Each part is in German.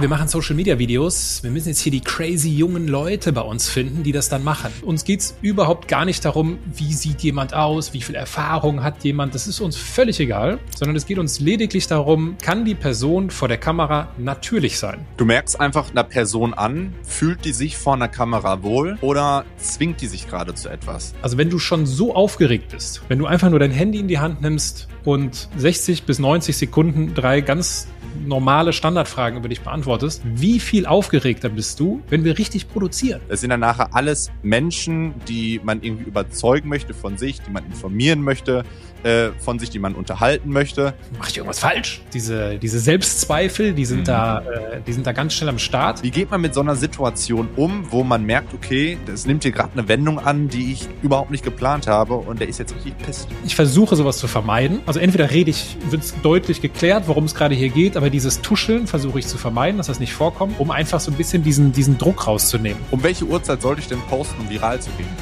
wir machen Social-Media-Videos, wir müssen jetzt hier die crazy jungen Leute bei uns finden, die das dann machen. Uns geht's überhaupt gar nicht darum, wie sieht jemand aus, wie viel Erfahrung hat jemand, das ist uns völlig egal, sondern es geht uns lediglich darum, kann die Person vor der Kamera natürlich sein? Du merkst einfach einer Person an, fühlt die sich vor einer Kamera wohl oder zwingt die sich gerade zu etwas? Also wenn du schon so aufgeregt bist, wenn du einfach nur dein Handy in die Hand nimmst und 60 bis 90 Sekunden 3 ganz normale Standardfragen über dich beantwortest, wie viel aufgeregter bist du, wenn wir richtig produzieren? Es sind dann nachher alles Menschen, die man irgendwie überzeugen möchte von sich, die man informieren möchte, von sich, die man unterhalten möchte. Mach ich irgendwas falsch? Diese Selbstzweifel, die sind da ganz schnell am Start. Wie geht man mit so einer Situation um, wo man merkt, okay, das nimmt hier gerade eine Wendung an, die ich überhaupt nicht geplant habe und der ist jetzt richtig pisst? Ich versuche sowas zu vermeiden. Also entweder wird es deutlich geklärt, worum es gerade hier geht, aber dieses Tuscheln versuche ich zu vermeiden, dass das nicht vorkommt, um einfach so ein bisschen diesen Druck rauszunehmen. Um welche Uhrzeit sollte ich denn posten, um viral zu gehen?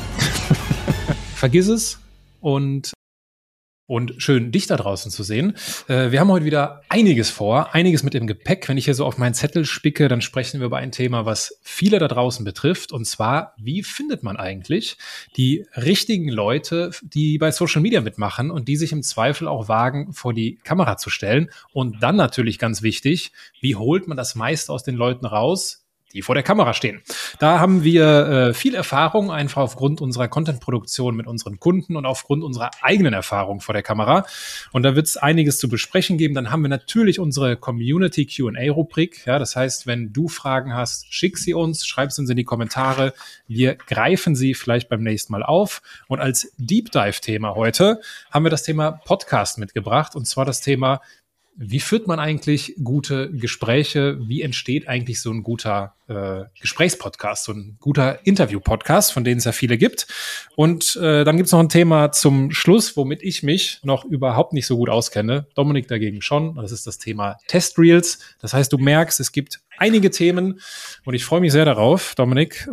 Vergiss es und schön, dich da draußen zu sehen. Wir haben heute wieder einiges vor, einiges mit im Gepäck. Wenn ich hier so auf meinen Zettel spicke, dann sprechen wir über ein Thema, was viele da draußen betrifft. Und zwar, wie findet man eigentlich die richtigen Leute, die bei Social Media mitmachen und die sich im Zweifel auch wagen, vor die Kamera zu stellen? Und dann natürlich ganz wichtig, wie holt man das meiste aus den Leuten raus, die vor der Kamera stehen? Da haben wir viel Erfahrung, einfach aufgrund unserer Content-Produktion mit unseren Kunden und aufgrund unserer eigenen Erfahrung vor der Kamera. Und da wird es einiges zu besprechen geben. Dann haben wir natürlich unsere Community Q&A-Rubrik. Ja, das heißt, wenn du Fragen hast, schick sie uns, schreib sie uns in die Kommentare. Wir greifen sie vielleicht beim nächsten Mal auf. Und als Deep Dive-Thema heute haben wir das Thema Podcast mitgebracht. Und zwar das Thema: Wie führt man eigentlich gute Gespräche? Wie entsteht eigentlich so ein guter Gesprächspodcast, so ein guter Interview-Podcast, von denen es ja viele gibt? Und dann gibt es noch ein Thema zum Schluss, womit ich mich noch überhaupt nicht so gut auskenne. Dominik dagegen schon. Das ist das Thema Test-Reels. Das heißt, du merkst, es gibt einige Themen und ich freue mich sehr darauf. Dominik,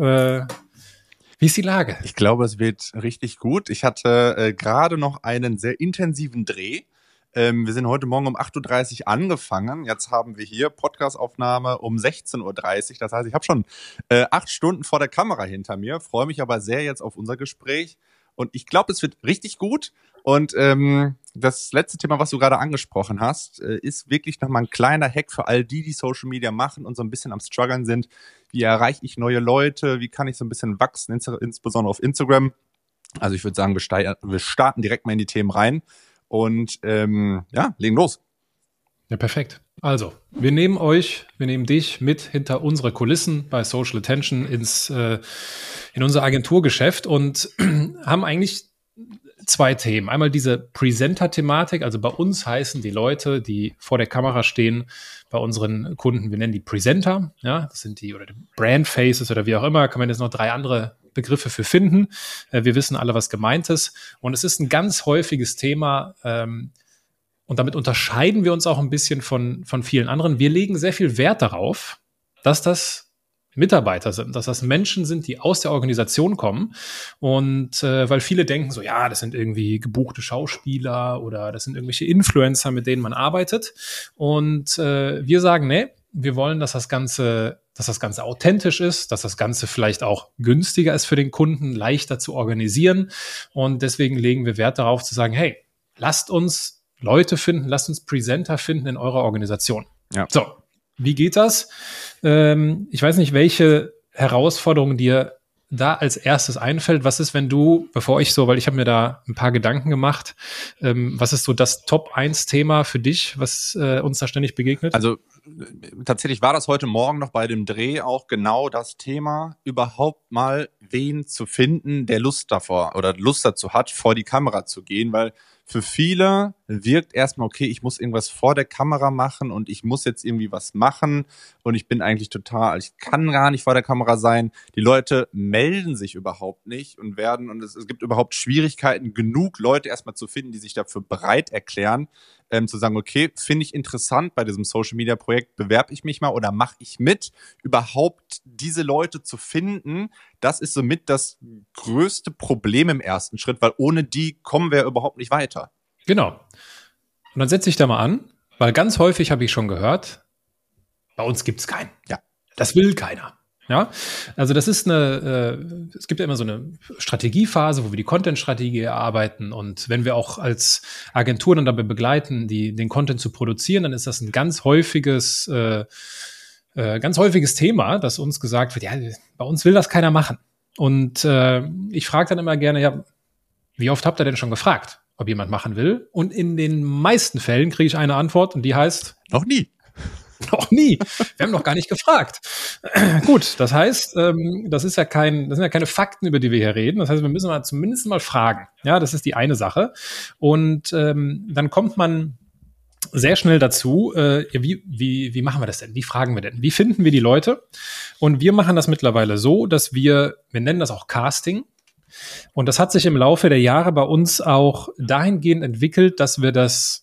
wie ist die Lage? Ich glaube, es wird richtig gut. Ich hatte gerade noch einen sehr intensiven Dreh. Wir sind heute Morgen um 8.30 Uhr angefangen. Jetzt haben wir hier Podcastaufnahme um 16.30 Uhr. Das heißt, ich habe schon 8 Stunden vor der Kamera hinter mir, freue mich aber sehr jetzt auf unser Gespräch. Und ich glaube, es wird richtig gut. Und das letzte Thema, was du gerade angesprochen hast, ist wirklich nochmal ein kleiner Hack für all die Social Media machen und so ein bisschen am Struggeln sind. Wie erreiche ich neue Leute? Wie kann ich so ein bisschen wachsen, insbesondere auf Instagram? Also ich würde sagen, wir starten direkt mal in die Themen rein. Und legen los. Ja, perfekt. Also, wir nehmen dich mit hinter unsere Kulissen bei Social Attention in unser Agenturgeschäft und haben eigentlich 2 Themen. Einmal diese Presenter-Thematik, also bei uns heißen die Leute, die vor der Kamera stehen, bei unseren Kunden, wir nennen die Presenter, ja, das sind die, oder die Brand Faces oder wie auch immer, kann man jetzt noch 3 andere Begriffe für finden. Wir wissen alle, was gemeint ist. Und es ist ein ganz häufiges Thema, und damit unterscheiden wir uns auch ein bisschen von vielen anderen. Wir legen sehr viel Wert darauf, dass das Mitarbeiter sind, dass das Menschen sind, die aus der Organisation kommen. Und weil viele denken so, ja, das sind irgendwie gebuchte Schauspieler oder das sind irgendwelche Influencer, mit denen man arbeitet. Und wir sagen, nee, wir wollen, dass das Ganze authentisch ist, dass das Ganze vielleicht auch günstiger ist für den Kunden, leichter zu organisieren. Und deswegen legen wir Wert darauf zu sagen, hey, lasst uns Leute finden, lasst uns Presenter finden in eurer Organisation. Ja. So, wie geht das? Ich weiß nicht, welche Herausforderung dir da als erstes einfällt. Was ist, wenn du, weil ich habe mir da ein paar Gedanken gemacht, was ist so das Top-1-Thema für dich, was uns da ständig begegnet? Also tatsächlich war das heute Morgen noch bei dem Dreh auch genau das Thema, überhaupt mal wen zu finden, der Lust dazu hat, vor die Kamera zu gehen, weil für viele wirkt erstmal, okay, ich muss irgendwas vor der Kamera machen und ich muss jetzt irgendwie was machen und ich kann gar nicht vor der Kamera sein. Die Leute melden sich überhaupt nicht und es gibt überhaupt Schwierigkeiten, genug Leute erstmal zu finden, die sich dafür bereit erklären, zu sagen, okay, finde ich interessant bei diesem Social-Media-Projekt, bewerbe ich mich mal oder mache ich mit, überhaupt diese Leute zu finden. Das ist somit das größte Problem im ersten Schritt, weil ohne die kommen wir überhaupt nicht weiter. Genau. Und dann setze ich da mal an, weil ganz häufig habe ich schon gehört, Bei uns gibt's keinen. Ja. Das will keiner. Ja, also das ist es gibt ja immer so eine Strategiephase, wo wir die Content-Strategie erarbeiten, und wenn wir auch als Agentur dann dabei begleiten, den Content zu produzieren, dann ist das ein ganz häufiges Thema, dass uns gesagt wird, ja, bei uns will das keiner machen. Und ich frage dann immer gerne, ja, wie oft habt ihr denn schon gefragt, ob jemand machen will? Und in den meisten Fällen kriege ich eine Antwort, und die heißt: Noch nie. Noch nie. Wir haben noch gar nicht gefragt. Gut, das heißt, das sind ja keine Fakten, über die wir hier reden. Das heißt, wir müssen zumindest mal fragen. Ja, das ist die eine Sache. Und dann kommt man sehr schnell dazu, wie machen wir das denn? Wie fragen wir denn? Wie finden wir die Leute? Und wir machen das mittlerweile so, dass wir nennen das auch Casting. Und das hat sich im Laufe der Jahre bei uns auch dahingehend entwickelt, dass wir das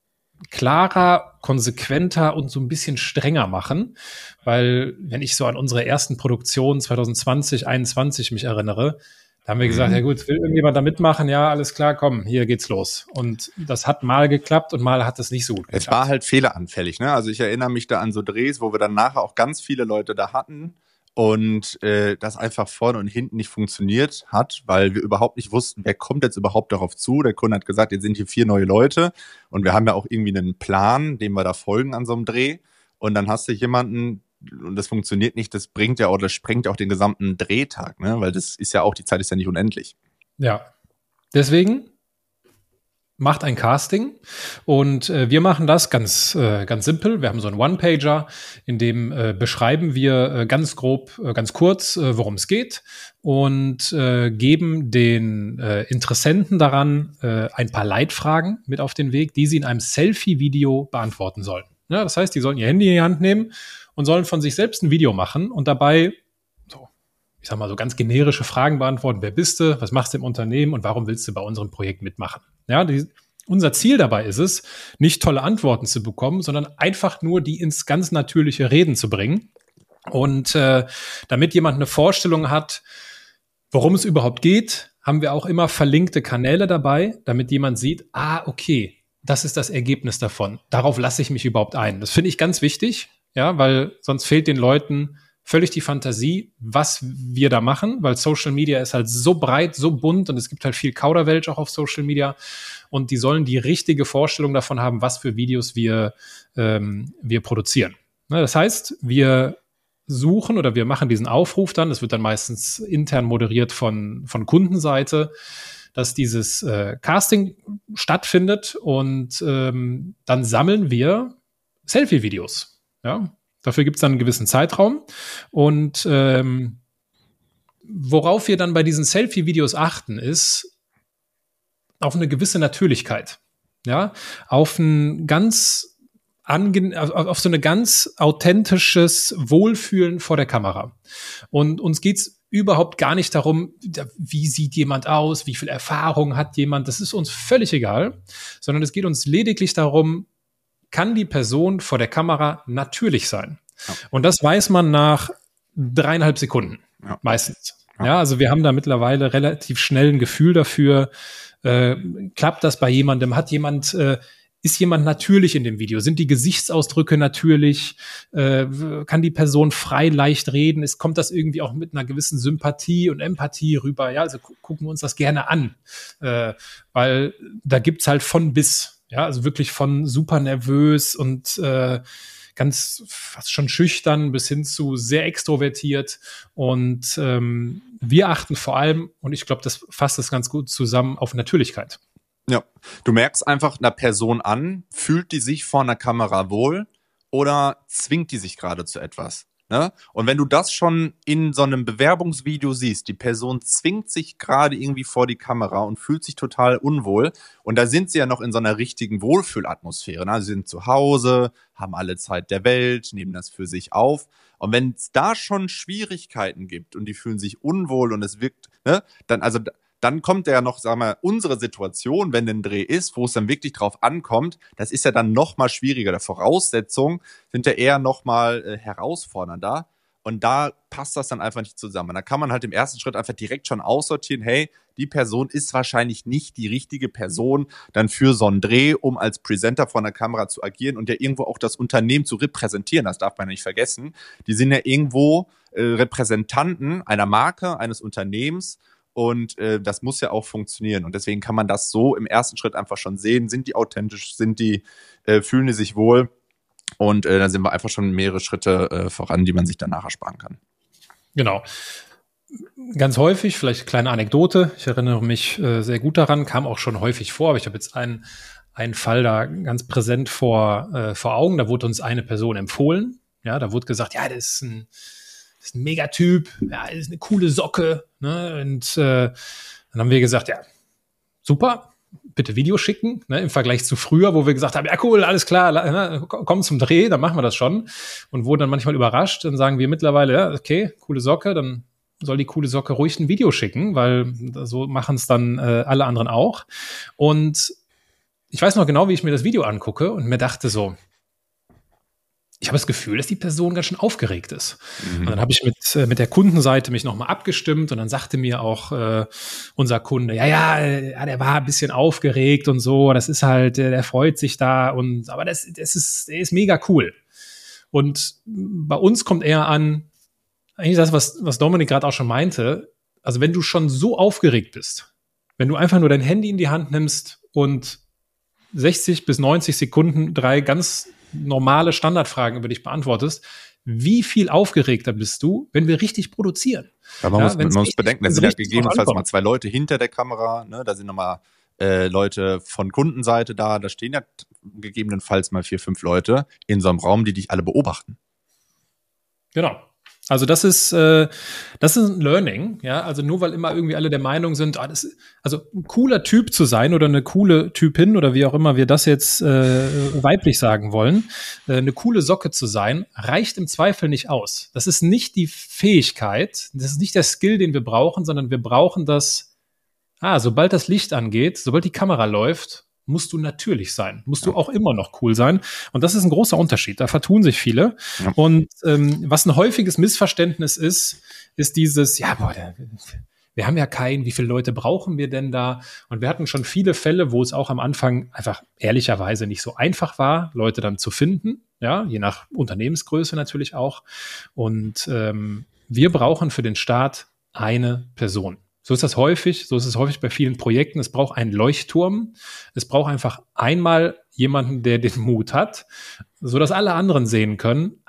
klarer, konsequenter und so ein bisschen strenger machen, weil wenn ich so an unsere ersten Produktionen 2020, 2021 mich erinnere, da haben wir gesagt, ja gut, will irgendjemand da mitmachen? Ja, alles klar, komm, hier geht's los. Und das hat mal geklappt und mal hat es nicht so gut geklappt. Es war halt fehleranfällig, ne? Also ich erinnere mich da an so Drehs, wo wir dann nachher auch ganz viele Leute da hatten und das einfach vorne und hinten nicht funktioniert hat, weil wir überhaupt nicht wussten, wer kommt jetzt überhaupt darauf zu. Der Kunde hat gesagt, jetzt sind hier 4 neue Leute, und wir haben ja auch irgendwie einen Plan, dem wir da folgen an so einem Dreh, und dann hast du jemanden, und das funktioniert nicht, das bringt ja oder sprengt ja auch den gesamten Drehtag, ne? Weil das ist ja auch, die Zeit ist ja nicht unendlich. Ja, deswegen macht ein Casting, und wir machen das ganz simpel. Wir haben so einen One-Pager, in dem beschreiben wir ganz grob, ganz kurz, worum es geht, und geben den Interessenten daran ein paar Leitfragen mit auf den Weg, die sie in einem Selfie-Video beantworten sollen. Ja, das heißt, die sollen ihr Handy in die Hand nehmen und sollen von sich selbst ein Video machen und dabei ich sag mal so ganz generische Fragen beantworten. Wer bist du? Was machst du im Unternehmen? Und warum willst du bei unserem Projekt mitmachen? Ja, unser Ziel dabei ist es, nicht tolle Antworten zu bekommen, sondern einfach nur die ins ganz natürliche Reden zu bringen. Und damit jemand eine Vorstellung hat, worum es überhaupt geht, haben wir auch immer verlinkte Kanäle dabei, damit jemand sieht, okay, das ist das Ergebnis davon. Darauf lasse ich mich überhaupt ein. Das finde ich ganz wichtig, ja, weil sonst fehlt den Leuten völlig die Fantasie, was wir da machen, weil Social Media ist halt so breit, so bunt, und es gibt halt viel Kauderwelsch auch auf Social Media, und die sollen die richtige Vorstellung davon haben, was für Videos wir produzieren. Das heißt, wir suchen oder wir machen diesen Aufruf dann, das wird dann meistens intern moderiert von Kundenseite, dass dieses Casting stattfindet, und dann sammeln wir Selfie-Videos, ja. Dafür gibt es dann einen gewissen Zeitraum, und worauf wir dann bei diesen Selfie-Videos achten, ist auf eine gewisse Natürlichkeit, ja, auf so ein ganz authentisches Wohlfühlen vor der Kamera. Und uns geht's überhaupt gar nicht darum, wie sieht jemand aus, wie viel Erfahrung hat jemand, das ist uns völlig egal, sondern es geht uns lediglich darum, kann die Person vor der Kamera natürlich sein. Ja. Und das weiß man nach 3,5 Sekunden, meistens. Ja, also wir haben da mittlerweile relativ schnell ein Gefühl dafür, klappt das bei jemandem, ist jemand natürlich in dem Video, sind die Gesichtsausdrücke natürlich, kann die Person frei, leicht reden, kommt das irgendwie auch mit einer gewissen Sympathie und Empathie rüber, ja, also gucken wir uns das gerne an, weil da gibt's halt von bis. Ja, also wirklich von super nervös und ganz fast schon schüchtern bis hin zu sehr extrovertiert. Und wir achten vor allem, und ich glaube, das fasst das ganz gut zusammen, auf Natürlichkeit. Ja, du merkst einfach einer Person an, fühlt die sich vor einer Kamera wohl oder zwingt die sich gerade zu etwas? Ne? Und wenn du das schon in so einem Bewerbungsvideo siehst, die Person zwingt sich gerade irgendwie vor die Kamera und fühlt sich total unwohl, und da sind sie ja noch in so einer richtigen Wohlfühlatmosphäre. Ne? Sie sind zu Hause, haben alle Zeit der Welt, nehmen das für sich auf, und wenn es da schon Schwierigkeiten gibt und die fühlen sich unwohl und es wirkt, ne, dann kommt ja noch, sagen wir, unsere Situation, wenn ein Dreh ist, wo es dann wirklich drauf ankommt, das ist ja dann noch mal schwieriger. Die Voraussetzungen sind ja eher noch mal herausfordernder. Und da passt das dann einfach nicht zusammen. Da kann man halt im ersten Schritt einfach direkt schon aussortieren, hey, die Person ist wahrscheinlich nicht die richtige Person dann für so einen Dreh, um als Presenter vor einer Kamera zu agieren und ja irgendwo auch das Unternehmen zu repräsentieren. Das darf man nicht vergessen. Die sind ja irgendwo Repräsentanten einer Marke, eines Unternehmens. Und das muss ja auch funktionieren. Und deswegen kann man das so im ersten Schritt einfach schon sehen. Sind die authentisch? Fühlen die sich wohl? Und dann sind wir einfach schon mehrere Schritte voran, die man sich danach ersparen kann. Genau. Ganz häufig, vielleicht eine kleine Anekdote, ich erinnere mich sehr gut daran, kam auch schon häufig vor, aber ich habe jetzt einen Fall da ganz präsent vor Augen. Da wurde uns eine Person empfohlen. Ja, da wurde gesagt, ja, das ist ein Megatyp, ja, das ist eine coole Socke. Ne? Und dann haben wir gesagt, ja, super, bitte Video schicken, ne, im Vergleich zu früher, wo wir gesagt haben, ja cool, alles klar, ne, komm zum Dreh, dann machen wir das schon. Und wurden dann manchmal überrascht, dann sagen wir mittlerweile, ja, okay, coole Socke, dann soll die coole Socke ruhig ein Video schicken, weil so machen es dann alle anderen auch. Und ich weiß noch genau, wie ich mir das Video angucke und mir dachte so, ich habe das Gefühl, dass die Person ganz schön aufgeregt ist. Und dann habe ich mit der Kundenseite mich nochmal abgestimmt und dann sagte mir auch unser Kunde, ja, der war ein bisschen aufgeregt und so, das ist halt, der freut sich da aber der ist mega cool. Und bei uns kommt eher an, eigentlich das, was Dominik gerade auch schon meinte, also wenn du schon so aufgeregt bist, wenn du einfach nur dein Handy in die Hand nimmst und 60 bis 90 Sekunden 3 ganz normale Standardfragen über dich beantwortest, wie viel aufgeregter bist du, wenn wir richtig produzieren? Ja, man muss bedenken, da sind ja gegebenenfalls mal 2 Leute hinter der Kamera, ne? Da sind nochmal Leute von Kundenseite da stehen ja gegebenenfalls mal 4, 5 Leute in so einem Raum, die dich alle beobachten. Genau. Also das ist ein Learning, ja, also nur weil immer irgendwie alle der Meinung sind, also ein cooler Typ zu sein oder eine coole Typin oder wie auch immer wir das jetzt weiblich sagen wollen, eine coole Socke zu sein, reicht im Zweifel nicht aus. Das ist nicht die Fähigkeit, das ist nicht der Skill, den wir brauchen, sondern wir brauchen das, sobald das Licht angeht, sobald die Kamera läuft, musst du natürlich sein, musst du auch immer noch cool sein. Und das ist ein großer Unterschied. Da vertun sich viele. Ja. Und was ein häufiges Missverständnis ist dieses, wir haben ja keinen, wie viele Leute brauchen wir denn da? Und wir hatten schon viele Fälle, wo es auch am Anfang einfach ehrlicherweise nicht so einfach war, Leute dann zu finden. Ja, je nach Unternehmensgröße natürlich auch. Und wir brauchen für den Start eine Person. So ist es häufig bei vielen Projekten. Es braucht einen Leuchtturm. Es braucht einfach einmal jemanden, der den Mut hat, sodass alle anderen sehen können,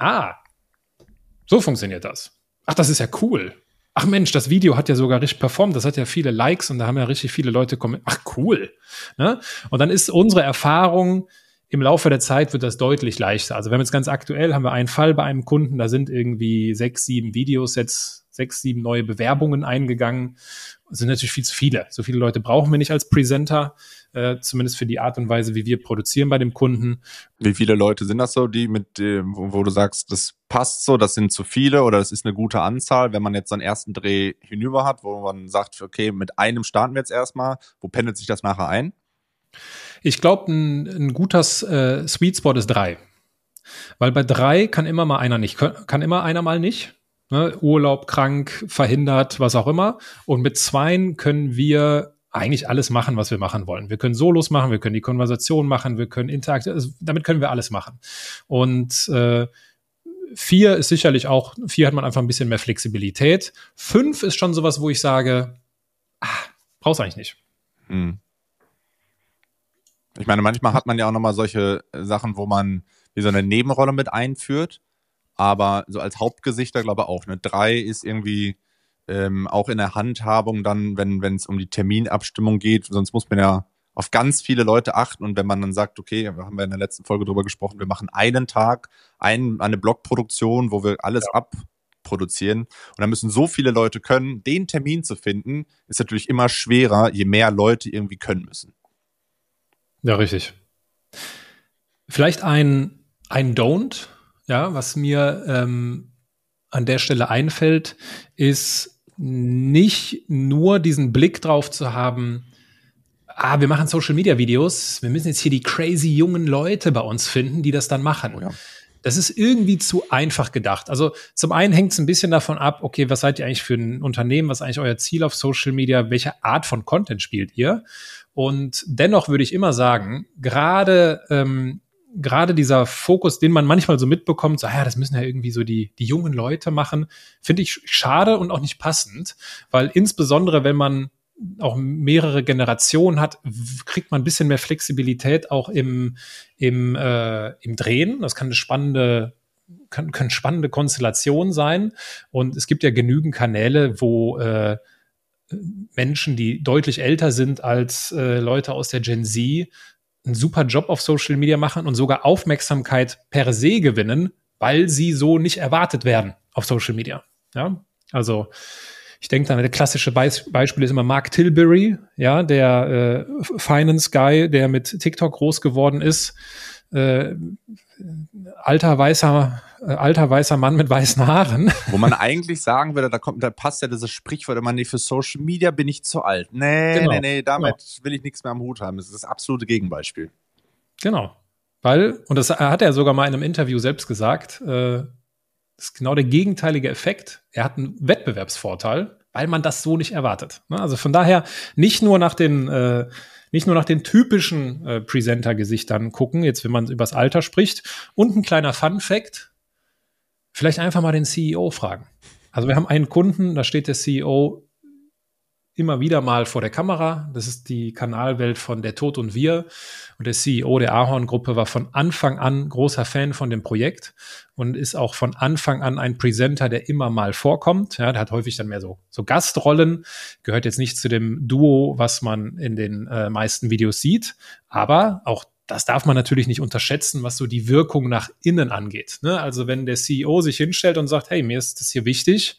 so funktioniert das. Ach, das ist ja cool. Ach Mensch, das Video hat ja sogar richtig performt. Das hat ja viele Likes und da haben ja richtig viele Leute kommentiert. Ach, cool. Ne? Und dann ist unsere Erfahrung, im Laufe der Zeit wird das deutlich leichter. Also wir haben jetzt ganz aktuell, haben wir einen Fall bei einem Kunden, da sind irgendwie 6, 7 Videos jetzt 6, 7 neue Bewerbungen eingegangen. Das sind natürlich viel zu viele. So viele Leute brauchen wir nicht als Presenter, zumindest für die Art und Weise, wie wir produzieren bei dem Kunden. Wie viele Leute sind das so, die wo du sagst, das passt so, das sind zu viele oder das ist eine gute Anzahl, wenn man jetzt so einen ersten Dreh hinüber hat, wo man sagt, okay, mit einem starten wir jetzt erstmal, wo pendelt sich das nachher ein? Ich glaube, ein guter Sweet Spot ist 3. Weil bei 3 kann immer einer mal nicht. Ne, Urlaub, krank, verhindert, was auch immer. Und mit 2 können wir eigentlich alles machen, was wir machen wollen. Wir können Solos machen, wir können die Konversation machen, wir können interaktiv, also damit können wir alles machen. Und 4 ist sicherlich auch, 4 hat man einfach ein bisschen mehr Flexibilität. 5 ist schon sowas, wo ich sage, brauchst eigentlich nicht. Ich meine, manchmal hat man ja auch nochmal solche Sachen, wo man wie so eine Nebenrolle mit einführt. Aber so als Hauptgesichter glaube ich auch. 3 ist irgendwie auch in der Handhabung dann, wenn es um die Terminabstimmung geht. Sonst muss man ja auf ganz viele Leute achten. Und wenn man dann sagt, okay, haben wir in der letzten Folge drüber gesprochen, wir machen einen Tag, eine Blockproduktion, wo wir alles abproduzieren. Und dann müssen so viele Leute können. Den Termin zu finden, ist natürlich immer schwerer, je mehr Leute irgendwie können müssen. Ja, richtig. Vielleicht ein Don't. Ja, was mir an der Stelle einfällt, ist nicht nur diesen Blick drauf zu haben, wir machen Social-Media-Videos, wir müssen jetzt hier die crazy jungen Leute bei uns finden, die das dann machen. Oh ja. das ist irgendwie zu einfach gedacht. Also zum einen hängt es ein bisschen davon ab, okay, was seid ihr eigentlich für ein Unternehmen, was ist eigentlich euer Ziel auf Social Media, welche Art von Content spielt ihr? Und dennoch würde ich immer sagen, gerade dieser Fokus, den man manchmal so mitbekommt, so, ja, das müssen ja irgendwie so die jungen Leute machen, finde ich schade und auch nicht passend, weil insbesondere, wenn man auch mehrere Generationen hat, kriegt man ein bisschen mehr Flexibilität auch im Drehen. Das kann können spannende Konstellationen sein. Und es gibt ja genügend Kanäle, wo Menschen, die deutlich älter sind als Leute aus der Gen Z, einen super Job auf Social Media machen und sogar Aufmerksamkeit per se gewinnen, weil sie so nicht erwartet werden auf Social Media. Ja, also ich denke, da der klassische Beispiel ist immer Mark Tilbury, ja, der Finance Guy, der mit TikTok groß geworden ist. Alter weißer Mann mit weißen Haaren. Wo man eigentlich sagen würde, da passt ja dieses Sprichwort immer, nee, für Social Media bin ich zu alt. Nee, damit will ich nichts mehr am Hut haben. Das ist das absolute Gegenbeispiel. Genau. Und das hat er sogar mal in einem Interview selbst gesagt, das ist genau der gegenteilige Effekt. Er hat einen Wettbewerbsvorteil, weil man das so nicht erwartet. Also von daher nicht nur nach den typischen Presenter-Gesichtern gucken, jetzt wenn man übers Alter spricht. Und ein kleiner Fun-Fact, vielleicht einfach mal den CEO fragen. Also wir haben einen Kunden, da steht der CEO immer wieder mal vor der Kamera. Das ist die Kanalwelt von Der Tod und Wir. Und der CEO der Ahorn-Gruppe war von Anfang an großer Fan von dem Projekt und ist auch von Anfang an ein Presenter, der immer mal vorkommt. Ja, der hat häufig dann mehr so Gastrollen. Gehört jetzt nicht zu dem Duo, was man in den meisten Videos sieht. Aber auch das darf man natürlich nicht unterschätzen, was so die Wirkung nach innen angeht. Ne? Also wenn der CEO sich hinstellt und sagt, hey, mir ist das hier wichtig,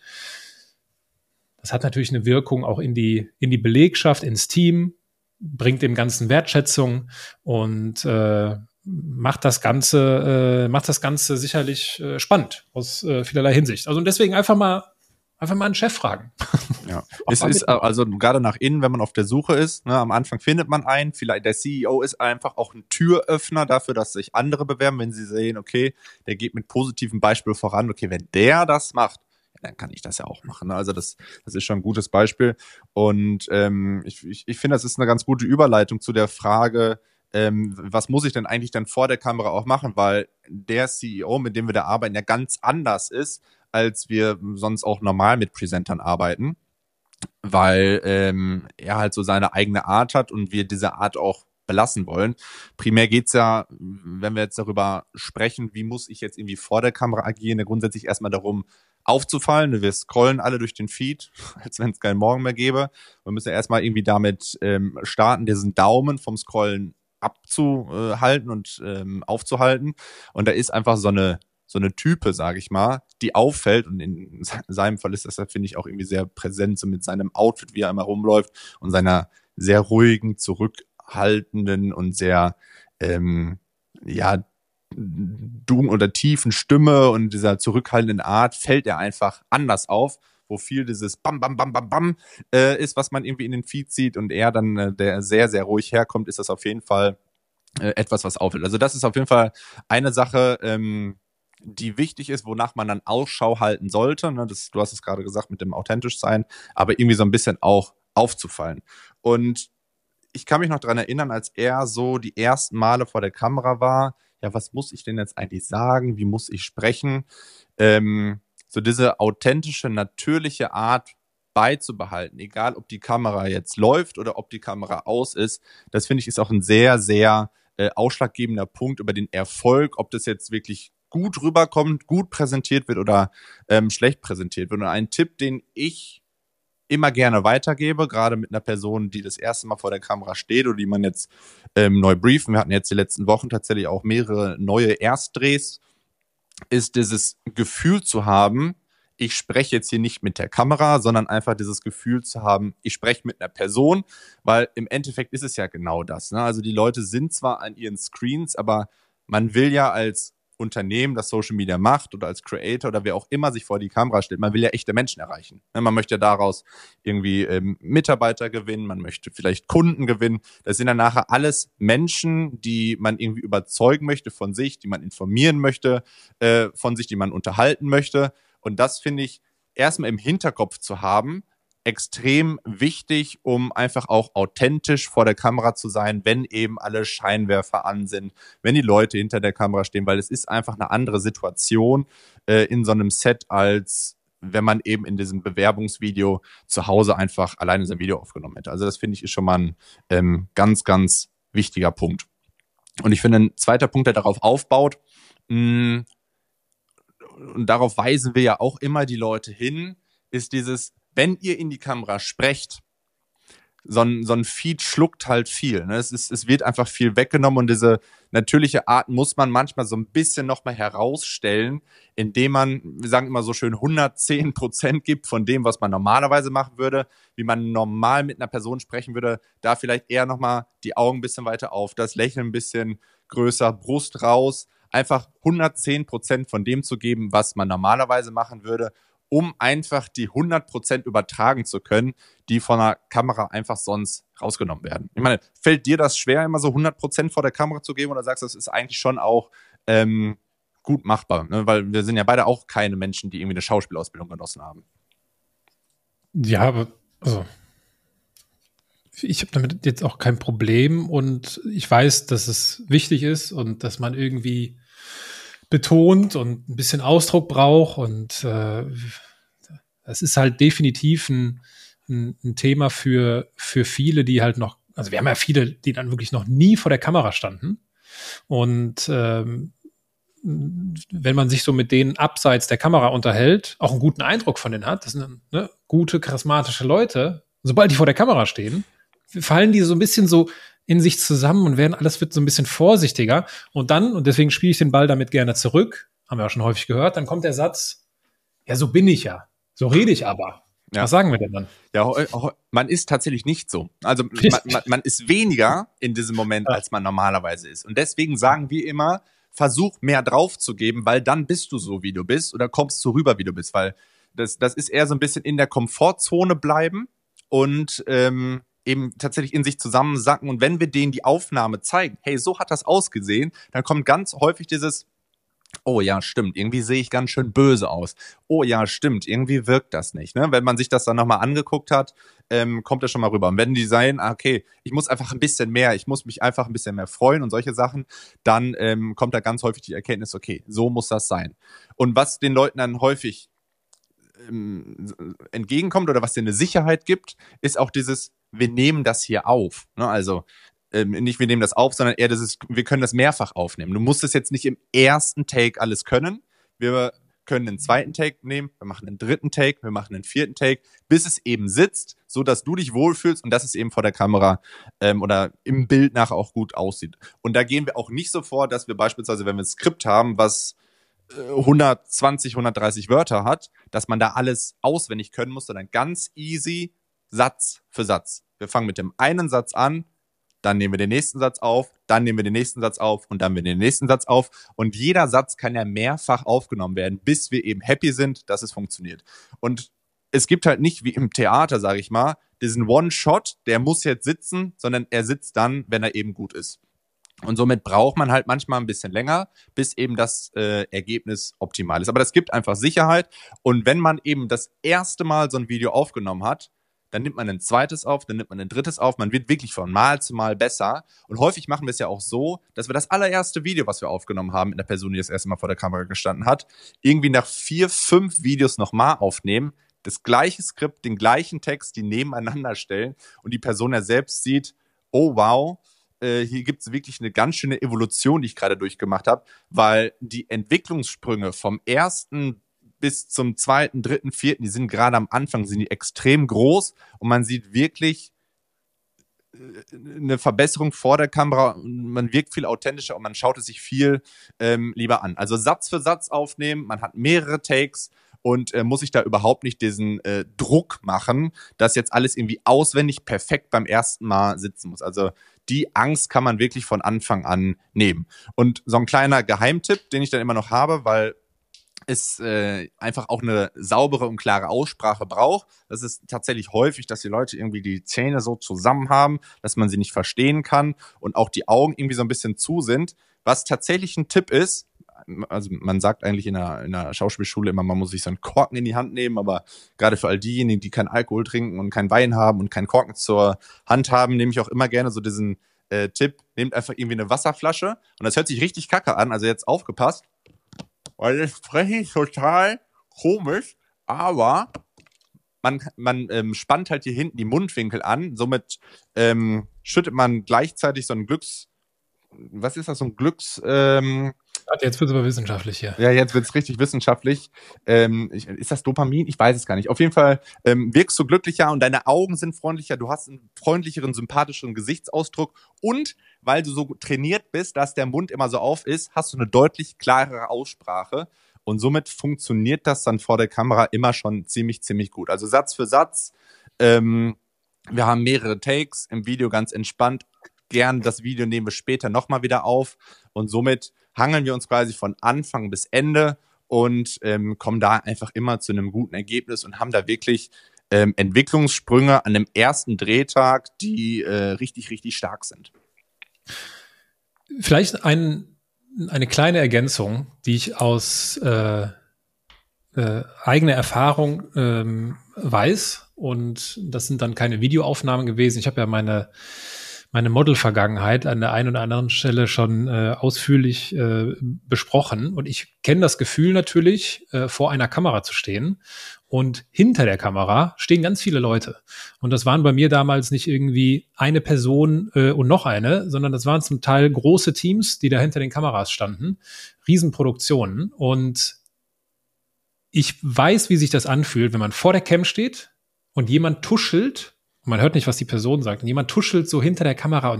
das hat natürlich eine Wirkung auch in die Belegschaft, ins Team, bringt dem Ganzen Wertschätzung und macht das Ganze sicherlich spannend aus vielerlei Hinsicht. Also und deswegen einfach mal einen Chef fragen. Ja. Es ist also gerade nach innen, wenn man auf der Suche ist, ne, am Anfang findet man einen, vielleicht der CEO ist einfach auch ein Türöffner dafür, dass sich andere bewerben, wenn sie sehen, okay, der geht mit positivem Beispiel voran, okay, wenn der das macht, dann kann ich das ja auch machen. Also das ist schon ein gutes Beispiel. Und ich finde, das ist eine ganz gute Überleitung zu der Frage, was muss ich denn eigentlich dann vor der Kamera auch machen? Weil der CEO, mit dem wir da arbeiten, ja ganz anders ist, als wir sonst auch normal mit Presentern arbeiten. Weil er halt so seine eigene Art hat und wir diese Art auch belassen wollen. Primär geht's ja, wenn wir jetzt darüber sprechen, wie muss ich jetzt irgendwie vor der Kamera agieren, ja grundsätzlich erstmal darum, aufzufallen. Wir scrollen alle durch den Feed, als wenn es keinen Morgen mehr gäbe. Wir müssen ja erstmal irgendwie damit starten, diesen Daumen vom Scrollen abzuhalten und aufzuhalten. Und da ist einfach so eine Type, sage ich mal, die auffällt. Und in seinem Fall ist das, finde ich, auch irgendwie sehr präsent, so mit seinem Outfit, wie er immer rumläuft und seiner sehr ruhigen, zurückhaltenden und sehr oder tiefen Stimme und dieser zurückhaltenden Art fällt er einfach anders auf, wo viel dieses Bam, Bam, Bam, Bam, Bam ist, was man irgendwie in den Feed sieht und er dann, der sehr, sehr ruhig herkommt, ist das auf jeden Fall etwas, was auffällt. Also das ist auf jeden Fall eine Sache, die wichtig ist, wonach man dann Ausschau halten sollte. Ne? Du hast es gerade gesagt mit dem authentisch sein, aber irgendwie so ein bisschen auch aufzufallen. Und ich kann mich noch daran erinnern, als er so die ersten Male vor der Kamera war, ja, was muss ich denn jetzt eigentlich sagen? Wie muss ich sprechen? So diese authentische, natürliche Art beizubehalten, egal ob die Kamera jetzt läuft oder ob die Kamera aus ist, das finde ich ist auch ein sehr, sehr ausschlaggebender Punkt über den Erfolg, ob das jetzt wirklich gut rüberkommt, gut präsentiert wird oder schlecht präsentiert wird. Und ein Tipp, den ich immer gerne weitergebe, gerade mit einer Person, die das erste Mal vor der Kamera steht oder die man jetzt neu briefen. Wir hatten jetzt die letzten Wochen tatsächlich auch mehrere neue Erstdrehs, ist dieses Gefühl zu haben, ich spreche jetzt hier nicht mit der Kamera, sondern einfach dieses Gefühl zu haben, ich spreche mit einer Person, weil im Endeffekt ist es ja genau das. Ne? Also die Leute sind zwar an ihren Screens, aber man will ja als Unternehmen, das Social Media macht oder als Creator oder wer auch immer sich vor die Kamera stellt, man will ja echte Menschen erreichen. Man möchte ja daraus irgendwie Mitarbeiter gewinnen, man möchte vielleicht Kunden gewinnen. Das sind dann nachher alles Menschen, die man irgendwie überzeugen möchte von sich, die man informieren möchte von sich, die man unterhalten möchte. Und das finde ich erstmal im Hinterkopf zu haben, extrem wichtig, um einfach auch authentisch vor der Kamera zu sein, wenn eben alle Scheinwerfer an sind, wenn die Leute hinter der Kamera stehen, weil es ist einfach eine andere Situation in so einem Set, als wenn man eben in diesem Bewerbungsvideo zu Hause einfach alleine sein Video aufgenommen hätte. Also das finde ich ist schon mal ein ganz, ganz wichtiger Punkt. Und ich finde, ein zweiter Punkt, der darauf aufbaut, und darauf weisen wir ja auch immer die Leute hin, ist dieses, wenn ihr in die Kamera sprecht, so ein Feed schluckt halt viel. Ne? Es wird einfach viel weggenommen und diese natürliche Art muss man manchmal so ein bisschen nochmal herausstellen, indem man, wir sagen immer so schön, 110% gibt von dem, was man normalerweise machen würde, wie man normal mit einer Person sprechen würde, da vielleicht eher nochmal die Augen ein bisschen weiter auf, das Lächeln ein bisschen größer, Brust raus, einfach 110% von dem zu geben, was man normalerweise machen würde, um einfach die 100% übertragen zu können, die von der Kamera einfach sonst rausgenommen werden. Ich meine, fällt dir das schwer, immer so 100% vor der Kamera zu geben oder sagst du, das ist eigentlich schon auch gut machbar? Ne? Weil wir sind ja beide auch keine Menschen, die irgendwie eine Schauspielausbildung genossen haben. Ja, aber also ich habe damit jetzt auch kein Problem und ich weiß, dass es wichtig ist und dass man irgendwie betont und ein bisschen Ausdruck braucht und es ist halt definitiv ein Thema für viele, die halt noch, also wir haben ja viele, die dann wirklich noch nie vor der Kamera standen und wenn man sich so mit denen abseits der Kamera unterhält, auch einen guten Eindruck von denen hat, das sind gute, charismatische Leute, sobald die vor der Kamera stehen, fallen die so ein bisschen so in sich zusammen und alles wird so ein bisschen vorsichtiger. Und dann, und deswegen spiele ich den Ball damit gerne zurück, haben wir auch schon häufig gehört, dann kommt der Satz, ja, so bin ich ja, so rede ich aber. Ja. Was sagen wir denn dann? Ja, man ist tatsächlich nicht so. Also man ist weniger in diesem Moment, als man normalerweise ist. Und deswegen sagen wir immer, versuch mehr drauf zu geben, weil dann bist du so, wie du bist oder kommst so rüber, wie du bist. Weil das ist eher so ein bisschen in der Komfortzone bleiben und eben tatsächlich in sich zusammensacken. Und wenn wir denen die Aufnahme zeigen, hey, so hat das ausgesehen, dann kommt ganz häufig dieses, oh ja, stimmt, irgendwie sehe ich ganz schön böse aus. Oh ja, stimmt, irgendwie wirkt das nicht. Ne? Wenn man sich das dann nochmal angeguckt hat, kommt das schon mal rüber. Und wenn die sagen, okay, ich muss einfach ein bisschen mehr, ich muss mich einfach ein bisschen mehr freuen und solche Sachen, dann kommt da ganz häufig die Erkenntnis, okay, so muss das sein. Und was den Leuten dann häufig entgegenkommt oder was dir eine Sicherheit gibt, ist auch dieses, wir nehmen das hier auf. Ne? Also nicht wir nehmen das auf, sondern eher wir können das mehrfach aufnehmen. Du musst es jetzt nicht im ersten Take alles können. Wir können einen zweiten Take nehmen, wir machen einen dritten Take, wir machen einen vierten Take, bis es eben sitzt, so dass du dich wohlfühlst und dass es eben vor der Kamera oder im Bild nachher auch gut aussieht. Und da gehen wir auch nicht so vor, dass wir beispielsweise, wenn wir ein Skript haben, was 120, 130 Wörter hat, dass man da alles auswendig können muss, sondern ganz easy Satz für Satz. Wir fangen mit dem einen Satz an, dann nehmen wir den nächsten Satz auf, dann nehmen wir den nächsten Satz auf und dann den nächsten Satz auf. Und jeder Satz kann ja mehrfach aufgenommen werden, bis wir eben happy sind, dass es funktioniert. Und es gibt halt nicht wie im Theater, sage ich mal, diesen One-Shot, der muss jetzt sitzen, sondern er sitzt dann, wenn er eben gut ist. Und somit braucht man halt manchmal ein bisschen länger, bis eben das Ergebnis optimal ist. Aber das gibt einfach Sicherheit. Und wenn man eben das erste Mal so ein Video aufgenommen hat, dann nimmt man ein zweites auf, dann nimmt man ein drittes auf. Man wird wirklich von Mal zu Mal besser. Und häufig machen wir es ja auch so, dass wir das allererste Video, was wir aufgenommen haben, mit einer Person, die das erste Mal vor der Kamera gestanden hat, irgendwie nach 4, 5 Videos nochmal aufnehmen, das gleiche Skript, den gleichen Text, die nebeneinander stellen und die Person ja selbst sieht, oh wow, hier gibt es wirklich eine ganz schöne Evolution, die ich gerade durchgemacht habe, weil die Entwicklungssprünge vom ersten bis zum zweiten, dritten, vierten, die sind gerade am Anfang, sind die extrem groß und man sieht wirklich eine Verbesserung vor der Kamera, man wirkt viel authentischer und man schaut es sich viel lieber an. Also Satz für Satz aufnehmen, man hat mehrere Takes und muss sich da überhaupt nicht diesen Druck machen, dass jetzt alles irgendwie auswendig perfekt beim ersten Mal sitzen muss. Also die Angst kann man wirklich von Anfang an nehmen. Und so ein kleiner Geheimtipp, den ich dann immer noch habe, weil es einfach auch eine saubere und klare Aussprache braucht. Das ist tatsächlich häufig, dass die Leute irgendwie die Zähne so zusammen haben, dass man sie nicht verstehen kann und auch die Augen irgendwie so ein bisschen zu sind. Was tatsächlich ein Tipp ist, also man sagt eigentlich in einer Schauspielschule immer, man muss sich so einen Korken in die Hand nehmen, aber gerade für all diejenigen, die keinen Alkohol trinken und keinen Wein haben und keinen Korken zur Hand haben, nehme ich auch immer gerne so diesen Tipp, nehmt einfach irgendwie eine Wasserflasche und das hört sich richtig kacke an, also jetzt aufgepasst, weil das spreche ich total komisch, aber man spannt halt hier hinten die Mundwinkel an, somit schüttet man gleichzeitig so ein was ist das, so ein Jetzt wird es aber wissenschaftlich hier. Ja, jetzt wird's richtig wissenschaftlich. Ist das Dopamin? Ich weiß es gar nicht. Auf jeden Fall wirkst du glücklicher und deine Augen sind freundlicher. Du hast einen freundlicheren, sympathischeren Gesichtsausdruck. Und weil du so trainiert bist, dass der Mund immer so auf ist, hast du eine deutlich klarere Aussprache. Und somit funktioniert das dann vor der Kamera immer schon ziemlich, ziemlich gut. Also Satz für Satz. Wir haben mehrere Takes im Video, ganz entspannt. Gern das Video nehmen wir später nochmal wieder auf. Und somit hangeln wir uns quasi von Anfang bis Ende und kommen da einfach immer zu einem guten Ergebnis und haben da wirklich Entwicklungssprünge an dem ersten Drehtag, die richtig, richtig stark sind. Vielleicht eine kleine Ergänzung, die ich aus eigener Erfahrung weiß, und das sind dann keine Videoaufnahmen gewesen. Ich habe ja meine Model-Vergangenheit an der einen oder anderen Stelle schon ausführlich besprochen. Und ich kenne das Gefühl natürlich, vor einer Kamera zu stehen. Und hinter der Kamera stehen ganz viele Leute. Und das waren bei mir damals nicht irgendwie eine Person und noch eine, sondern das waren zum Teil große Teams, die da hinter den Kameras standen. Riesenproduktionen. Und ich weiß, wie sich das anfühlt, wenn man vor der Cam steht und jemand tuschelt. Und man hört nicht, was die Person sagt. Und jemand tuschelt so hinter der Kamera